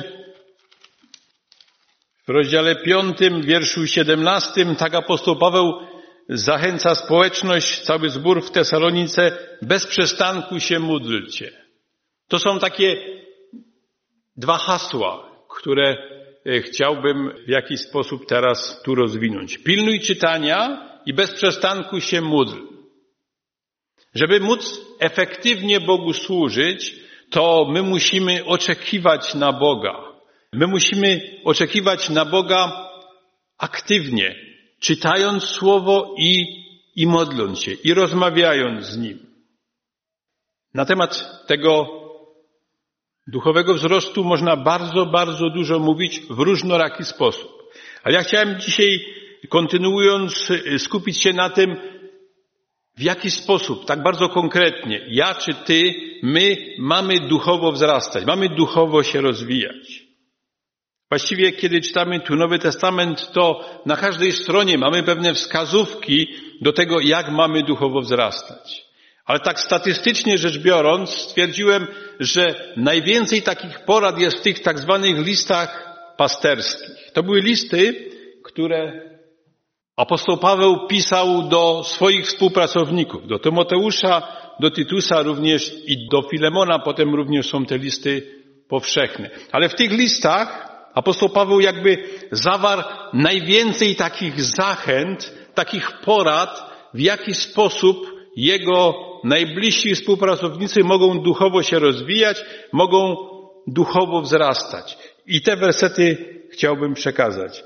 S1: w rozdziale piątym, wierszu siedemnastym, tak apostoł Paweł zachęca społeczność, cały zbór w Tesalonice, bez przestanku się módlcie. To są takie dwa hasła, które chciałbym w jakiś sposób teraz tu rozwinąć. Pilnuj czytania i bez przestanku się módl. Żeby móc efektywnie Bogu służyć, to my musimy oczekiwać na Boga. My musimy oczekiwać na Boga aktywnie, czytając Słowo i, i modląc się, i rozmawiając z Nim. Na temat tego duchowego wzrostu można bardzo, bardzo dużo mówić w różnoraki sposób. Ale ja chciałem dzisiaj, kontynuując, skupić się na tym, w jaki sposób, tak bardzo konkretnie, ja czy ty, my mamy duchowo wzrastać, mamy duchowo się rozwijać. Właściwie, kiedy czytamy tu Nowy Testament, to na każdej stronie mamy pewne wskazówki do tego, jak mamy duchowo wzrastać. Ale tak statystycznie rzecz biorąc, stwierdziłem, że najwięcej takich porad jest w tych tak zwanych listach pasterskich. To były listy, które Apostoł Paweł pisał do swoich współpracowników, do Tymoteusza, do Tytusa również i do Filemona, potem również są te listy powszechne. Ale w tych listach apostoł Paweł jakby zawarł najwięcej takich zachęt, takich porad, w jaki sposób jego najbliżsi współpracownicy mogą duchowo się rozwijać, mogą duchowo wzrastać. I te wersety chciałbym przekazać.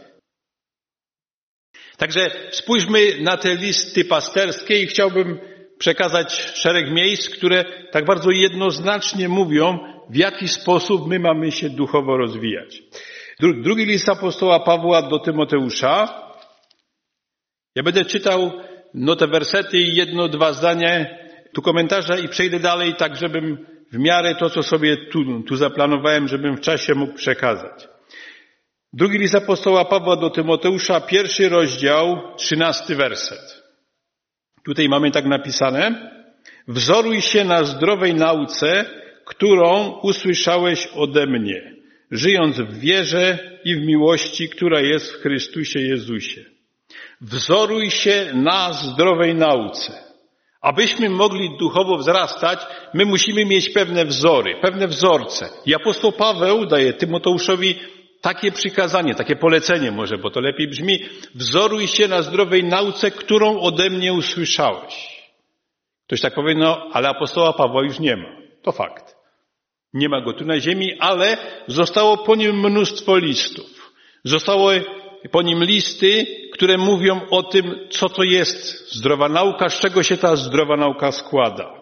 S1: Także spójrzmy na te listy pasterskie i chciałbym przekazać szereg miejsc, które tak bardzo jednoznacznie mówią, w jaki sposób my mamy się duchowo rozwijać. Drugi list apostoła Pawła do Tymoteusza. Ja będę czytał no te wersety i jedno, dwa zdania tu komentarza i przejdę dalej, tak żebym w miarę to, co sobie tu, tu zaplanowałem, żebym w czasie mógł przekazać. Drugi list apostoła Pawła do Tymoteusza, pierwszy rozdział, trzynasty werset. Tutaj mamy tak napisane: wzoruj się na zdrowej nauce, którą usłyszałeś ode mnie, żyjąc w wierze i w miłości, która jest w Chrystusie Jezusie. Wzoruj się na zdrowej nauce. Abyśmy mogli duchowo wzrastać, my musimy mieć pewne wzory, pewne wzorce. I apostoł Paweł daje Tymoteuszowi takie przykazanie, takie polecenie może, bo to lepiej brzmi: wzoruj się na zdrowej nauce, którą ode mnie usłyszałeś. Ktoś tak powie, no ale apostoła Pawła już nie ma. To fakt. Nie ma go tu na ziemi, ale zostało po nim mnóstwo listów. Zostało po nim listy, które mówią o tym, co to jest zdrowa nauka, z czego się ta zdrowa nauka składa.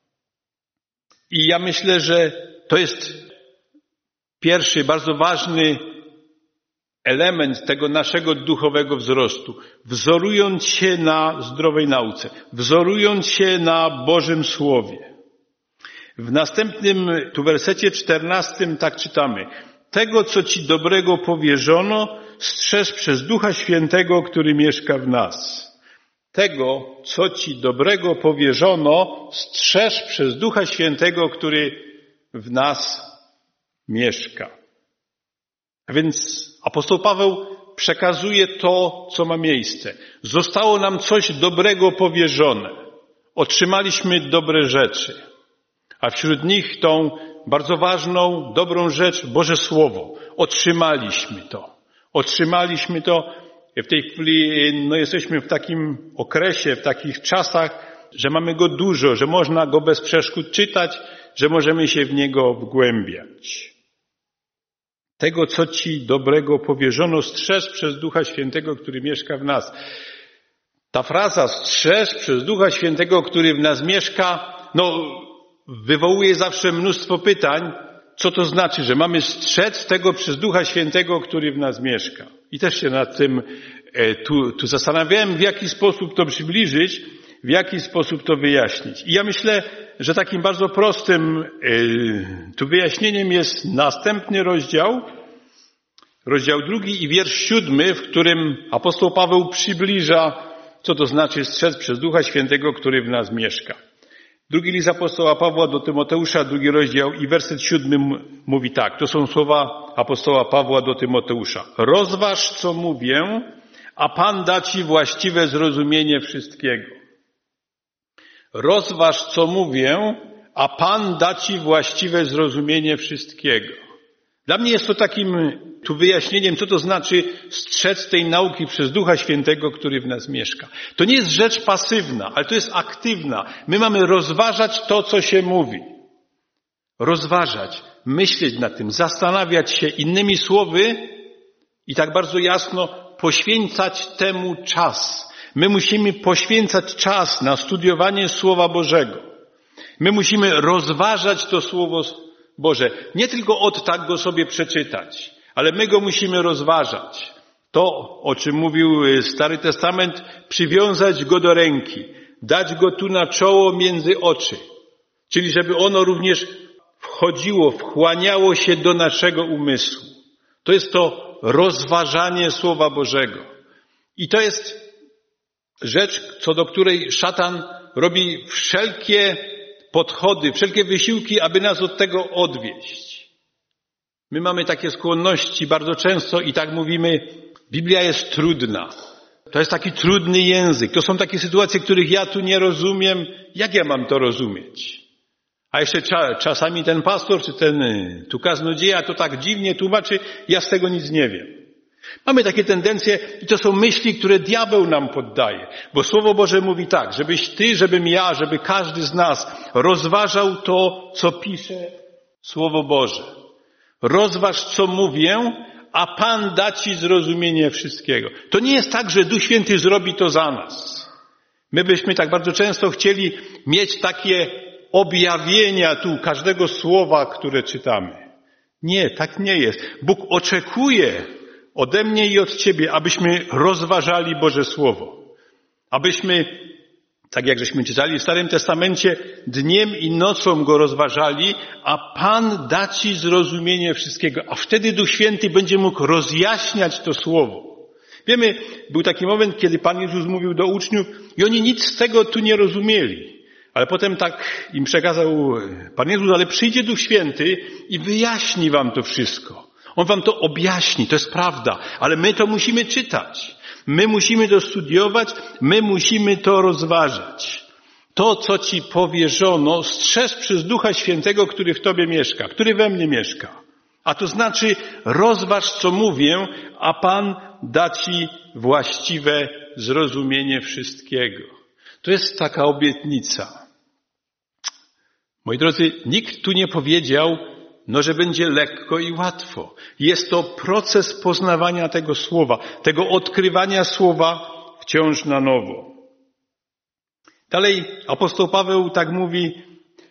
S1: I ja myślę, że to jest pierwszy, bardzo ważny element tego naszego duchowego wzrostu. Wzorując się na zdrowej nauce, wzorując się na Bożym Słowie. W następnym tu wersecie czternastym tak czytamy: tego, co ci dobrego powierzono, strzeż przez Ducha Świętego, który mieszka w nas. Tego, co ci dobrego powierzono, strzeż przez Ducha Świętego, który w nas mieszka. A więc apostoł Paweł przekazuje to, co ma miejsce. Zostało nam coś dobrego powierzone. Otrzymaliśmy dobre rzeczy. A wśród nich tą bardzo ważną, dobrą rzecz, Boże Słowo. Otrzymaliśmy to. Otrzymaliśmy to. W tej chwili no, jesteśmy w takim okresie, w takich czasach, że mamy go dużo, że można go bez przeszkód czytać, że możemy się w niego wgłębiać. Tego, co ci dobrego powierzono, strzeż przez Ducha Świętego, który mieszka w nas. Ta fraza strzeż przez Ducha Świętego, który w nas mieszka, no wywołuje zawsze mnóstwo pytań, co to znaczy, że mamy strzec tego przez Ducha Świętego, który w nas mieszka. I też się nad tym tu, tu zastanawiałem, w jaki sposób to przybliżyć, w jaki sposób to wyjaśnić. I ja myślę, że takim bardzo prostym tu wyjaśnieniem jest następny rozdział, rozdział drugi i wiersz siódmy, w którym apostoł Paweł przybliża, co to znaczy strzec przez Ducha Świętego, który w nas mieszka. Drugi list apostoła Pawła do Tymoteusza, drugi rozdział i werset siódmy mówi tak. To są słowa apostoła Pawła do Tymoteusza. Rozważ, co mówię, a Pan da ci właściwe zrozumienie wszystkiego. Rozważ, co mówię, a Pan da ci właściwe zrozumienie wszystkiego. Dla mnie jest to takim tu wyjaśnieniem, co to znaczy strzec tej nauki przez Ducha Świętego, który w nas mieszka. To nie jest rzecz pasywna, ale to jest aktywna. My mamy rozważać to, co się mówi. Rozważać, myśleć nad tym, zastanawiać się, innymi słowy i tak bardzo jasno poświęcać temu czas. My musimy poświęcać czas na studiowanie Słowa Bożego. My musimy rozważać to Słowo Boże. Nie tylko od tak go sobie przeczytać, ale my go musimy rozważać. To, o czym mówił Stary Testament, przywiązać go do ręki, dać go tu na czoło między oczy. Czyli żeby ono również wchodziło, wchłaniało się do naszego umysłu. To jest to rozważanie Słowa Bożego. I to jest rzecz, co do której szatan robi wszelkie podchody, wszelkie wysiłki, aby nas od tego odwieść. My mamy takie skłonności bardzo często i tak mówimy, Biblia jest trudna. to jest taki trudny język. To są takie sytuacje, których ja tu nie rozumiem. Jak ja mam to rozumieć? A jeszcze cza, czasami ten pastor, czy ten tu kaznodzieja to tak dziwnie tłumaczy, ja z tego nic nie wiem. Mamy takie tendencje i to są myśli, które diabeł nam poddaje. Bo Słowo Boże mówi tak, żebyś ty, żebym ja, żeby każdy z nas rozważał to, co pisze Słowo Boże. Rozważ, co mówię, a Pan da ci zrozumienie wszystkiego. To nie jest tak, że Duch Święty zrobi to za nas. My byśmy tak bardzo często chcieli mieć takie objawienia tu każdego słowa, które czytamy. Nie, tak nie jest. Bóg oczekuje ode mnie i od ciebie, abyśmy rozważali Boże Słowo. Abyśmy, tak jak żeśmy czytali w Starym Testamencie, dniem i nocą go rozważali, a Pan da ci zrozumienie wszystkiego. A wtedy Duch Święty będzie mógł rozjaśniać to Słowo. Wiemy, był taki moment, kiedy Pan Jezus mówił do uczniów i oni nic z tego tu nie rozumieli. Ale potem tak im przekazał Pan Jezus, ale przyjdzie Duch Święty i wyjaśni wam to wszystko. On wam to objaśni, to jest prawda, ale my to musimy czytać. My musimy to studiować, my musimy to rozważać. To, co ci powierzono, strzeż przez Ducha Świętego, który w tobie mieszka, który we mnie mieszka. A to znaczy rozważ, co mówię, a Pan da ci właściwe zrozumienie wszystkiego. To jest taka obietnica. Moi drodzy, nikt tu nie powiedział, no, że będzie lekko i łatwo. Jest to proces poznawania tego słowa, tego odkrywania słowa wciąż na nowo. Dalej apostoł Paweł tak mówi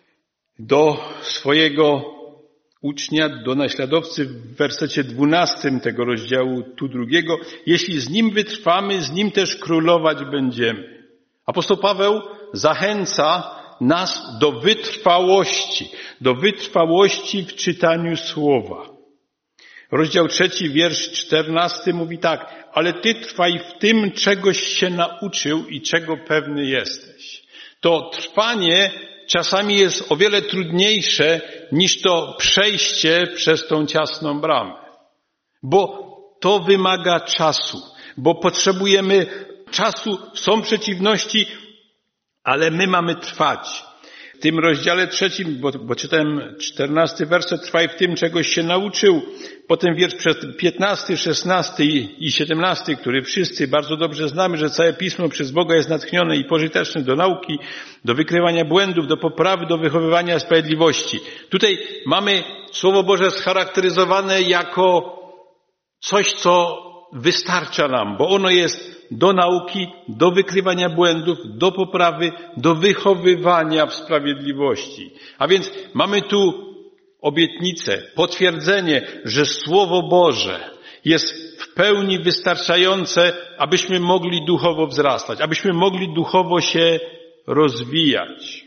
S1: do swojego ucznia, do naśladowcy w wersecie dwunastym tego rozdziału tu drugiego. Jeśli z nim wytrwamy, z nim też królować będziemy. Apostoł Paweł zachęca nas do wytrwałości, do wytrwałości w czytaniu słowa. Rozdział trzeci, wiersz czternasty mówi tak, ale ty trwaj w tym, czegoś się nauczył i czego pewny jesteś. To trwanie czasami jest o wiele trudniejsze niż to przejście przez tą ciasną bramę. Bo to wymaga czasu, bo potrzebujemy czasu, są przeciwności, ale my mamy trwać. W tym rozdziale trzecim, bo, bo czytałem czternasty werset, trwaj w tym, czegoś się nauczył. Potem wiersz piętnasty, szesnasty i siedemnasty, który wszyscy bardzo dobrze znamy, że całe Pismo przez Boga jest natchnione i pożyteczne do nauki, do wykrywania błędów, do poprawy, do wychowywania sprawiedliwości. Tutaj mamy Słowo Boże scharakteryzowane jako coś, co wystarcza nam, bo ono jest do nauki, do wykrywania błędów, do poprawy, do wychowywania w sprawiedliwości. A więc mamy tu obietnicę, potwierdzenie, że Słowo Boże jest w pełni wystarczające, abyśmy mogli duchowo wzrastać, abyśmy mogli duchowo się rozwijać.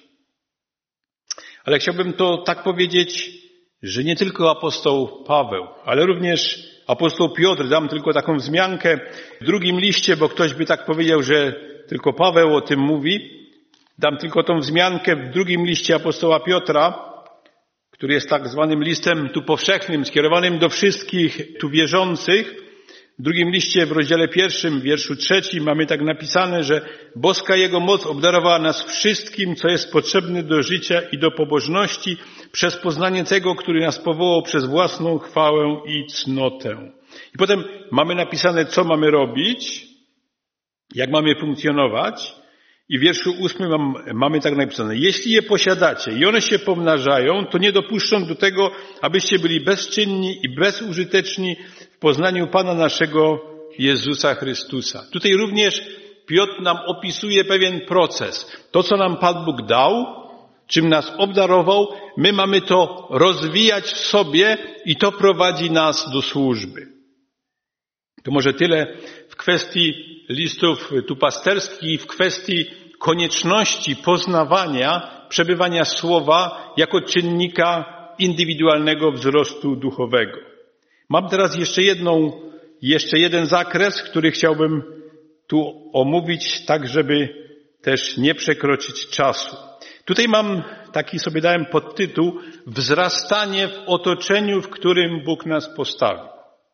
S1: Ale chciałbym to tak powiedzieć, że nie tylko apostoł Paweł, ale również apostoł Piotr, dam tylko taką wzmiankę w drugim liście, bo ktoś by tak powiedział, że tylko Paweł o tym mówi. Dam tylko tą wzmiankę w drugim liście apostoła Piotra, który jest tak zwanym listem tu powszechnym, skierowanym do wszystkich tu wierzących. W drugim liście w rozdziale pierwszym, w wierszu trzecim mamy tak napisane, że boska Jego moc obdarowała nas wszystkim, co jest potrzebne do życia i do pobożności, przez poznanie tego, który nas powołał przez własną chwałę i cnotę. I potem mamy napisane, co mamy robić, jak mamy funkcjonować. I w wierszu ósmym mam, mamy tak napisane, jeśli je posiadacie i one się pomnażają, to nie dopuszczą do tego, abyście byli bezczynni i bezużyteczni w poznaniu Pana naszego Jezusa Chrystusa. Tutaj również Piotr nam opisuje pewien proces. To, co nam Pan Bóg dał, czym nas obdarował, my mamy to rozwijać w sobie i to prowadzi nas do służby. To może tyle w kwestii listów tu pasterskich, w kwestii konieczności poznawania, przebywania słowa jako czynnika indywidualnego wzrostu duchowego. Mam teraz jeszcze jedną, jeszcze jeden zakres, który chciałbym tu omówić, tak żeby też nie przekroczyć czasu. Tutaj mam taki sobie dałem podtytuł wzrastanie w otoczeniu, w którym Bóg nas postawił.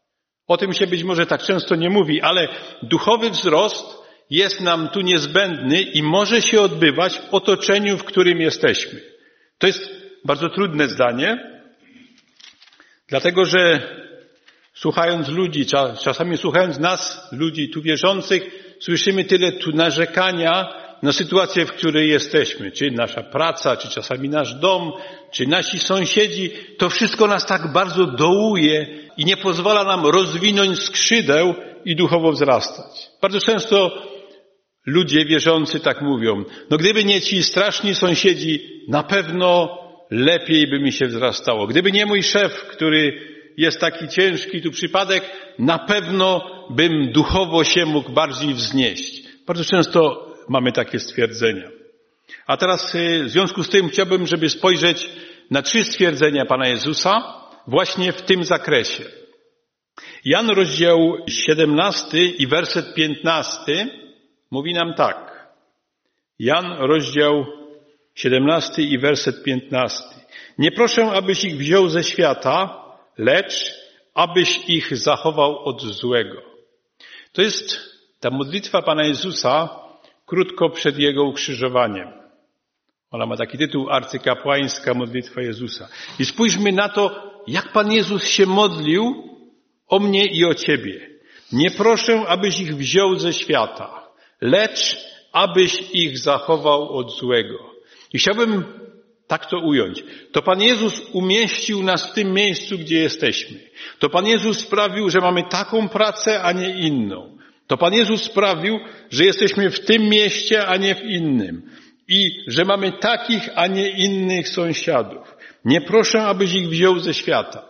S1: O tym się być może tak często nie mówi, ale duchowy wzrost jest nam tu niezbędny i może się odbywać w otoczeniu, w którym jesteśmy. To jest bardzo trudne zdanie, dlatego że słuchając ludzi, czasami słuchając nas, ludzi tu wierzących, słyszymy tyle tu narzekania na sytuację, w której jesteśmy. Czy nasza praca, czy czasami nasz dom, czy nasi sąsiedzi. To wszystko nas tak bardzo dołuje i nie pozwala nam rozwinąć skrzydeł i duchowo wzrastać. Bardzo często ludzie wierzący tak mówią. No gdyby nie ci straszni sąsiedzi, na pewno lepiej by mi się wzrastało. Gdyby nie mój szef, który jest taki ciężki tu przypadek, na pewno bym duchowo się mógł bardziej wznieść. Bardzo często mamy takie stwierdzenia. A teraz w związku z tym chciałbym, żeby spojrzeć na trzy stwierdzenia Pana Jezusa właśnie w tym zakresie. Jan rozdział siedemnasty i werset piętnasty mówi nam tak. Jan rozdział siedemnasty i werset piętnasty. Nie proszę, abyś ich wziął ze świata, lecz abyś ich zachował od złego. To jest ta modlitwa Pana Jezusa krótko przed Jego ukrzyżowaniem. Ona ma taki tytuł arcykapłańska modlitwa Jezusa. I spójrzmy na to, jak Pan Jezus się modlił o mnie i o Ciebie. Nie proszę, abyś ich wziął ze świata, lecz abyś ich zachował od złego. I chciałbym tak to ująć. To Pan Jezus umieścił nas w tym miejscu, gdzie jesteśmy. To Pan Jezus sprawił, że mamy taką pracę, a nie inną. To Pan Jezus sprawił, że jesteśmy w tym mieście, a nie w innym. I że mamy takich, a nie innych sąsiadów. Nie proszę, abyś ich wziął ze świata.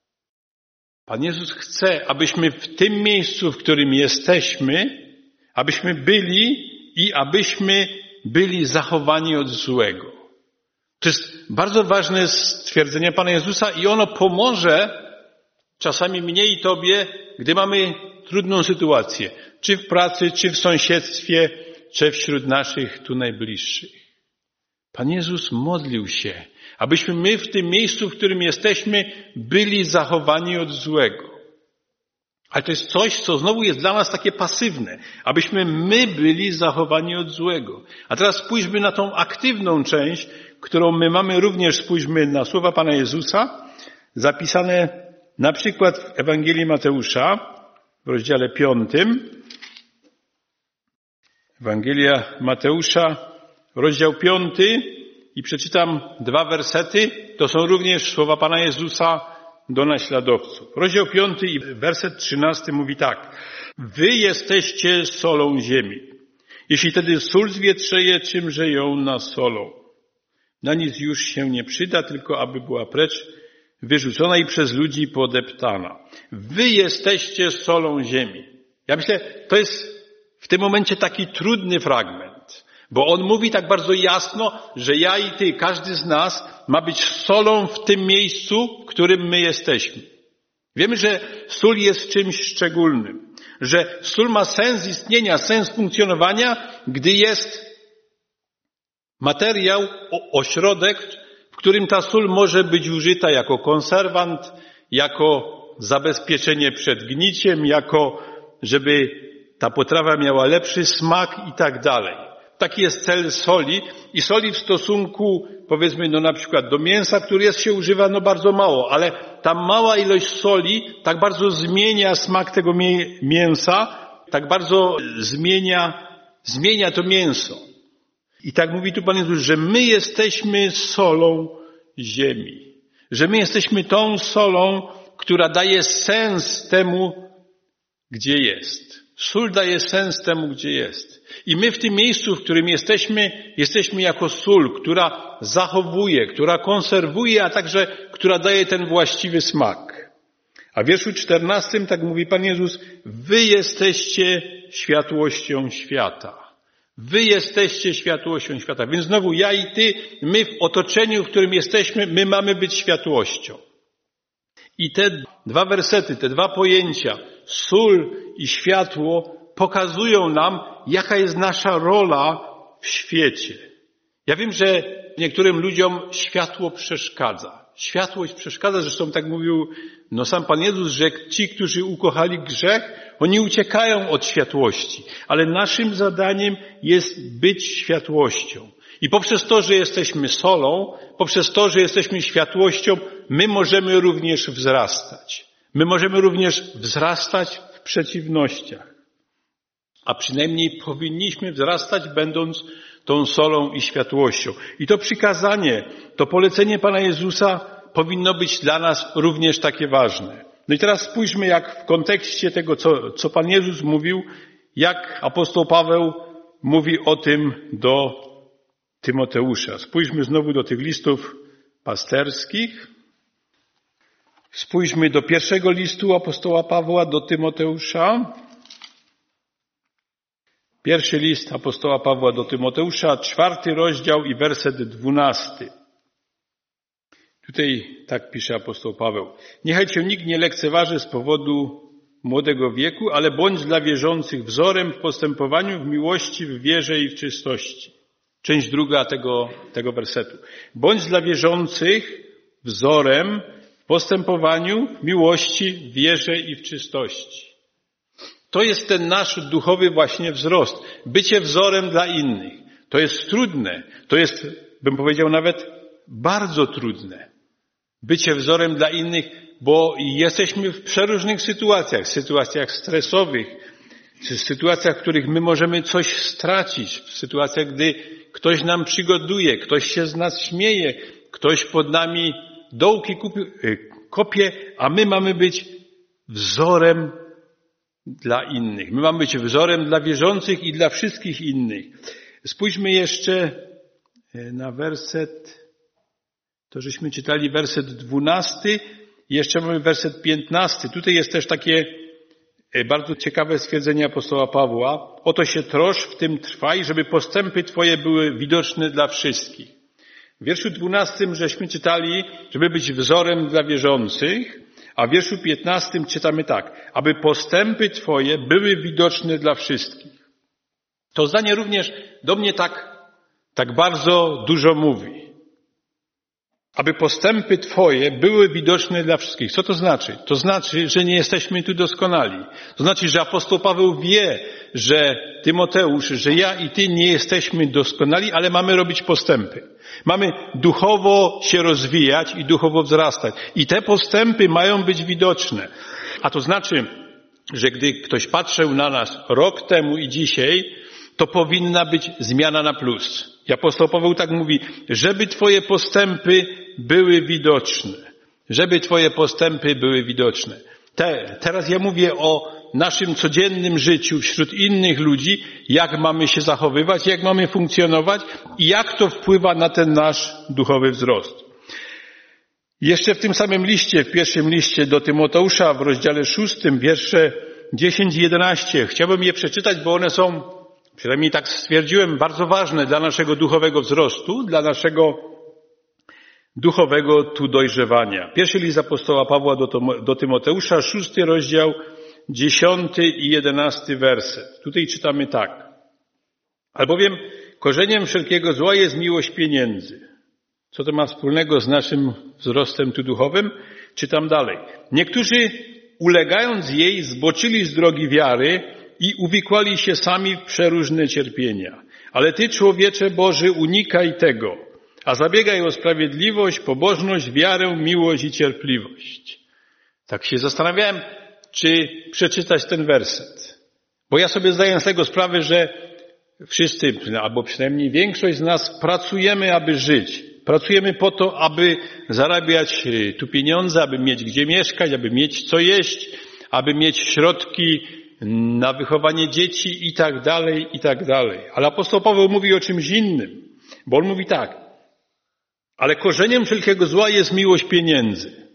S1: Pan Jezus chce, abyśmy w tym miejscu, w którym jesteśmy, abyśmy byli i abyśmy byli zachowani od złego. To jest bardzo ważne stwierdzenie Pana Jezusa i ono pomoże czasami mnie i Tobie, gdy mamy trudną sytuację. Czy w pracy, czy w sąsiedztwie, czy wśród naszych tu najbliższych. Pan Jezus modlił się, abyśmy my w tym miejscu, w którym jesteśmy, byli zachowani od złego. Ale to jest coś, co znowu jest dla nas takie pasywne. Abyśmy my byli zachowani od złego. A teraz spójrzmy na tą aktywną część, którą my mamy również, spójrzmy na słowa Pana Jezusa, zapisane na przykład w Ewangelii Mateusza, w rozdziale piątym. Ewangelia Mateusza, rozdział piąty i przeczytam dwa wersety. To są również słowa Pana Jezusa do naśladowców. Rozdział piąty i werset trzynasty mówi tak. Wy jesteście solą ziemi. Jeśli tedy sól zwietrzeje, czymże ją nasolą? Na nic już się nie przyda, tylko aby była precz wyrzucona i przez ludzi podeptana. Wy jesteście solą ziemi. Ja myślę, to jest w tym momencie taki trudny fragment, bo on mówi tak bardzo jasno, że ja i ty, każdy z nas ma być solą w tym miejscu, w którym my jesteśmy. Wiemy, że sól jest czymś szczególnym, że sól ma sens istnienia, sens funkcjonowania, gdy jest materiał, ośrodek, w którym ta sól może być użyta jako konserwant, jako zabezpieczenie przed gniciem, jako żeby ta potrawa miała lepszy smak i tak dalej. Taki jest cel soli i soli w stosunku, powiedzmy, no na przykład do mięsa, które jest, się używa no bardzo mało, ale ta mała ilość soli tak bardzo zmienia smak tego mięsa, tak bardzo zmienia, zmienia to mięso. I tak mówi tu Pan Jezus, że my jesteśmy solą ziemi. Że my jesteśmy tą solą, która daje sens temu, gdzie jest. Sól daje sens temu, gdzie jest. I my w tym miejscu, w którym jesteśmy, jesteśmy jako sól, która zachowuje, która konserwuje, a także która daje ten właściwy smak. A w wierszu czternastym tak mówi Pan Jezus, wy jesteście światłością świata. Wy jesteście światłością świata. Więc znowu ja i ty, my w otoczeniu, w którym jesteśmy, my mamy być światłością. I te dwa wersety, te dwa pojęcia, sól i światło, pokazują nam, jaka jest nasza rola w świecie. Ja wiem, że niektórym ludziom światło przeszkadza. Światłość przeszkadza, zresztą tak mówił no sam Pan Jezus, że ci, którzy ukochali grzech, oni uciekają od światłości. Ale naszym zadaniem jest być światłością. I poprzez to, że jesteśmy solą, poprzez to, że jesteśmy światłością, my możemy również wzrastać. My możemy również wzrastać w przeciwnościach. A przynajmniej powinniśmy wzrastać, będąc tą solą i światłością. I to przykazanie, to polecenie Pana Jezusa powinno być dla nas również takie ważne. No i teraz spójrzmy, jak w kontekście tego, co, co Pan Jezus mówił, jak apostoł Paweł mówi o tym do Tymoteusza. Spójrzmy znowu do tych listów pasterskich. Spójrzmy do pierwszego listu apostoła Pawła do Tymoteusza. Pierwszy list apostoła Pawła do Tymoteusza, czwarty rozdział i werset dwunasty. Tutaj tak pisze apostoł Paweł. Niechaj cię nikt nie lekceważy z powodu młodego wieku, ale bądź dla wierzących wzorem w postępowaniu, w miłości, w wierze i w czystości. Część druga tego, tego wersetu. Bądź dla wierzących wzorem w postępowaniu, w miłości, w wierze i w czystości. To jest ten nasz duchowy właśnie wzrost. Bycie wzorem dla innych. To jest trudne. To jest, bym powiedział, nawet bardzo trudne. Bycie wzorem dla innych, bo jesteśmy w przeróżnych sytuacjach. Sytuacjach stresowych, w sytuacjach, w których my możemy coś stracić. W sytuacjach, gdy ktoś nam przygoduje, ktoś się z nas śmieje, ktoś pod nami dołki kopie, a my mamy być wzorem dla innych. My mamy być wzorem dla wierzących i dla wszystkich innych. Spójrzmy jeszcze na werset, to żeśmy czytali werset dwunasty, jeszcze mamy werset piętnasty. Tutaj jest też takie bardzo ciekawe stwierdzenie apostoła Pawła. Oto się trosz, w tym trwaj, żeby postępy Twoje były widoczne dla wszystkich. W wierszu dwunastym żeśmy czytali, żeby być wzorem dla wierzących, a w wierszu piętnastym czytamy tak, aby postępy Twoje były widoczne dla wszystkich. To zdanie również do mnie tak, tak bardzo dużo mówi. Aby postępy Twoje były widoczne dla wszystkich. Co to znaczy? To znaczy, że nie jesteśmy tu doskonali. To znaczy, że apostoł Paweł wie, że Tymoteusz, że ja i Ty nie jesteśmy doskonali, ale mamy robić postępy. Mamy duchowo się rozwijać i duchowo wzrastać. I te postępy mają być widoczne. A to znaczy, że gdy ktoś patrzył na nas rok temu i dzisiaj, to powinna być zmiana na plus. I apostoł Paweł tak mówi, żeby Twoje postępy były widoczne. Żeby Twoje postępy były widoczne. Te, teraz ja mówię o naszym codziennym życiu wśród innych ludzi, jak mamy się zachowywać, jak mamy funkcjonować i jak to wpływa na ten nasz duchowy wzrost. Jeszcze w tym samym liście, w pierwszym liście do Tymoteusza, w rozdziale szóstym, wiersze dziesięć i jedenaście, chciałbym je przeczytać, bo one są, przynajmniej tak stwierdziłem, bardzo ważne dla naszego duchowego wzrostu, dla naszego duchowego tu dojrzewania. Pierwszy list apostoła Pawła do, do Tymoteusza, szósty rozdział, dziesiąty i jedenasty werset. Tutaj czytamy tak. Albowiem korzeniem wszelkiego zła jest miłość pieniędzy. Co to ma wspólnego z naszym wzrostem tu duchowym? Czytam dalej. Niektórzy ulegając jej zboczyli z drogi wiary i uwikłali się sami w przeróżne cierpienia. Ale Ty, człowiecze Boży, unikaj tego, a zabiegaj o sprawiedliwość, pobożność, wiarę, miłość i cierpliwość. Tak się zastanawiałem, czy przeczytać ten werset. Bo ja sobie zdaję z tego sprawę, że wszyscy, albo przynajmniej większość z nas pracujemy, aby żyć. Pracujemy po to, aby zarabiać tu pieniądze, aby mieć gdzie mieszkać, aby mieć co jeść, aby mieć środki na wychowanie dzieci i tak dalej, i tak dalej. Ale apostoł Paweł mówi o czymś innym, bo on mówi tak. Ale korzeniem wszelkiego zła jest miłość pieniędzy.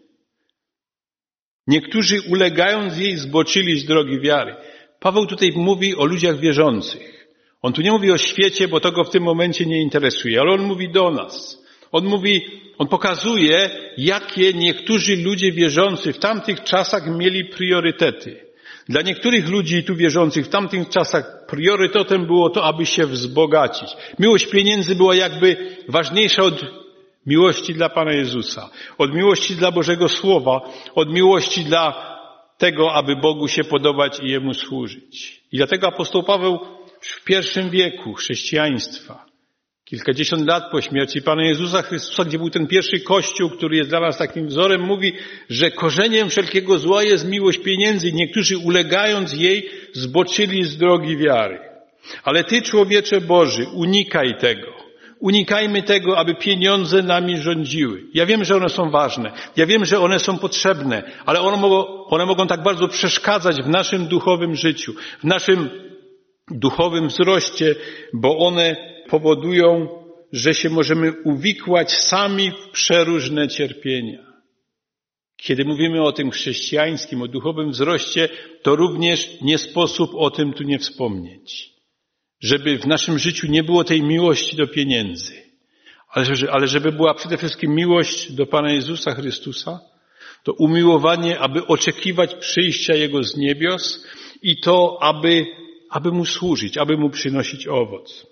S1: Niektórzy ulegając jej zboczyli z drogi wiary. Paweł tutaj mówi o ludziach wierzących. On tu nie mówi o świecie, bo to go w tym momencie nie interesuje, ale on mówi do nas. On mówi, on pokazuje, jakie niektórzy ludzie wierzący w tamtych czasach mieli priorytety. Dla niektórych ludzi tu wierzących w tamtych czasach priorytetem było to, aby się wzbogacić. Miłość pieniędzy była jakby ważniejsza od miłości dla Pana Jezusa, od miłości dla Bożego Słowa, od miłości dla tego, aby Bogu się podobać i Jemu służyć. I dlatego apostoł Paweł w pierwszym wieku chrześcijaństwa, kilkadziesiąt lat po śmierci Pana Jezusa Chrystusa, gdzie był ten pierwszy Kościół, który jest dla nas takim wzorem, mówi, że korzeniem wszelkiego zła jest miłość pieniędzy i niektórzy ulegając jej zboczyli z drogi wiary. Ale Ty, człowiecze Boży, unikaj tego. Unikajmy tego, aby pieniądze nami rządziły. Ja wiem, że one są ważne. Ja wiem, że one są potrzebne, ale one mogą, one mogą tak bardzo przeszkadzać w naszym duchowym życiu, w naszym duchowym wzroście, bo one powodują, że się możemy uwikłać sami w przeróżne cierpienia. Kiedy mówimy o tym chrześcijańskim, o duchowym wzroście, to również nie sposób o tym tu nie wspomnieć. Żeby w naszym życiu nie było tej miłości do pieniędzy, ale, ale żeby była przede wszystkim miłość do Pana Jezusa Chrystusa, to umiłowanie, aby oczekiwać przyjścia Jego z niebios i to, aby, aby Mu służyć, aby Mu przynosić owoc.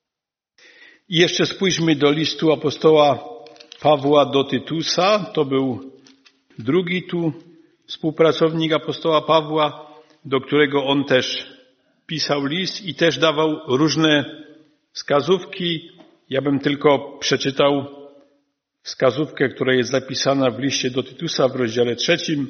S1: I jeszcze spójrzmy do listu apostoła Pawła do Tytusa. To był drugi tu współpracownik apostoła Pawła, do którego on też pisał list i też dawał różne wskazówki. Ja bym tylko przeczytał wskazówkę, która jest zapisana w liście do Tytusa w rozdziale trzecim,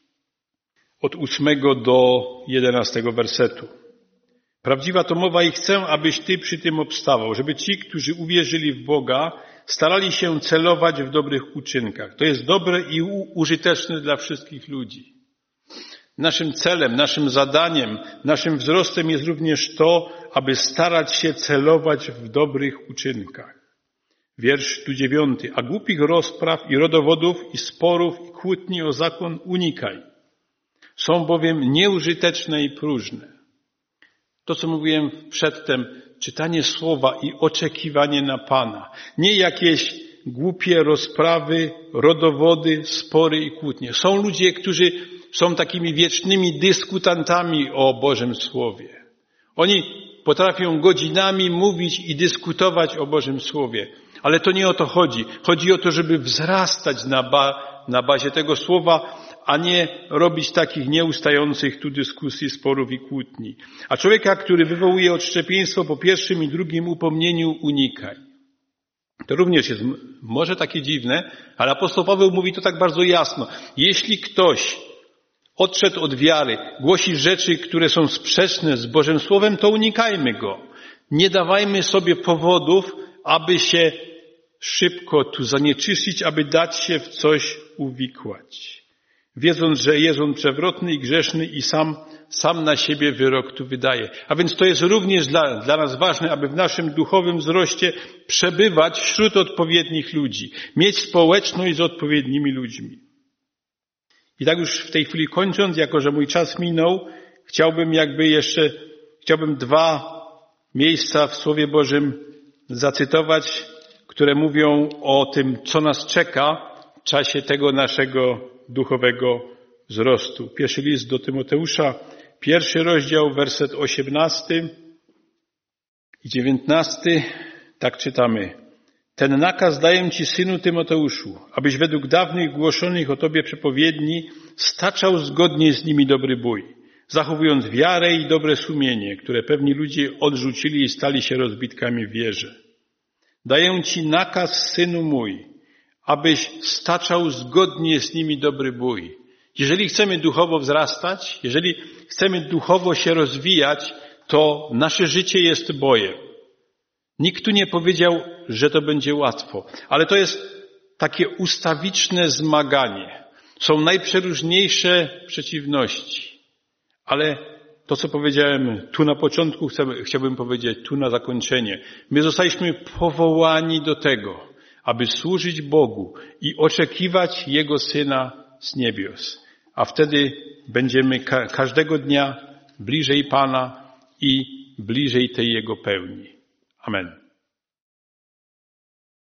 S1: od ósmego do jedenastego wersetu. Prawdziwa to mowa i chcę, abyś Ty przy tym obstawał, żeby ci, którzy uwierzyli w Boga, starali się celować w dobrych uczynkach. To jest dobre i użyteczne dla wszystkich ludzi. Naszym celem, naszym zadaniem, naszym wzrostem jest również to, aby starać się celować w dobrych uczynkach. Wiersz tu dziewiąty. A głupich rozpraw i rodowodów i sporów i kłótni o zakon unikaj. Są bowiem nieużyteczne i próżne. To, co mówiłem przedtem, czytanie słowa i oczekiwanie na Pana. Nie jakieś głupie rozprawy, rodowody, spory i kłótnie. Są ludzie, którzy są takimi wiecznymi dyskutantami o Bożym Słowie. Oni potrafią godzinami mówić i dyskutować o Bożym Słowie. Ale to nie o to chodzi. Chodzi o to, żeby wzrastać na, ba- na bazie tego Słowa, a nie robić takich nieustających tu dyskusji, sporów i kłótni. A człowieka, który wywołuje odszczepieństwo po pierwszym i drugim upomnieniu, unikaj. To również jest może takie dziwne, ale apostoł Paweł mówi to tak bardzo jasno. Jeśli ktoś odszedł od wiary, głosi rzeczy, które są sprzeczne z Bożym Słowem, to unikajmy go. Nie dawajmy sobie powodów, aby się szybko tu zanieczyścić, aby dać się w coś uwikłać. Wiedząc, że jest on przewrotny i grzeszny i sam, sam na siebie wyrok tu wydaje. A więc to jest również dla, dla nas ważne, aby w naszym duchowym wzroście przebywać wśród odpowiednich ludzi, mieć społeczność z odpowiednimi ludźmi. I tak już w tej chwili kończąc, jako że mój czas minął, chciałbym jakby jeszcze, chciałbym dwa miejsca w Słowie Bożym zacytować, które mówią o tym, co nas czeka w czasie tego naszego duchowego wzrostu. Pierwszy list do Tymoteusza, pierwszy rozdział, werset osiemnasty i dziewiętnasty, tak czytamy. Ten nakaz daję Ci, synu Tymoteuszu, abyś według dawnych głoszonych o Tobie przepowiedni staczał zgodnie z nimi dobry bój, zachowując wiarę i dobre sumienie, które pewni ludzie odrzucili i stali się rozbitkami w wierze. Daję Ci nakaz, synu mój, abyś staczał zgodnie z nimi dobry bój. Jeżeli chcemy duchowo wzrastać, jeżeli chcemy duchowo się rozwijać, to nasze życie jest bojem. Nikt tu nie powiedział, że to będzie łatwo, ale to jest takie ustawiczne zmaganie. Są najprzeróżniejsze przeciwności, ale to, co powiedziałem tu na początku, chciałbym powiedzieć tu na zakończenie. My zostaliśmy powołani do tego, aby służyć Bogu i oczekiwać Jego Syna z niebios. A wtedy będziemy ka- każdego dnia bliżej Pana i bliżej tej Jego pełni. Amen.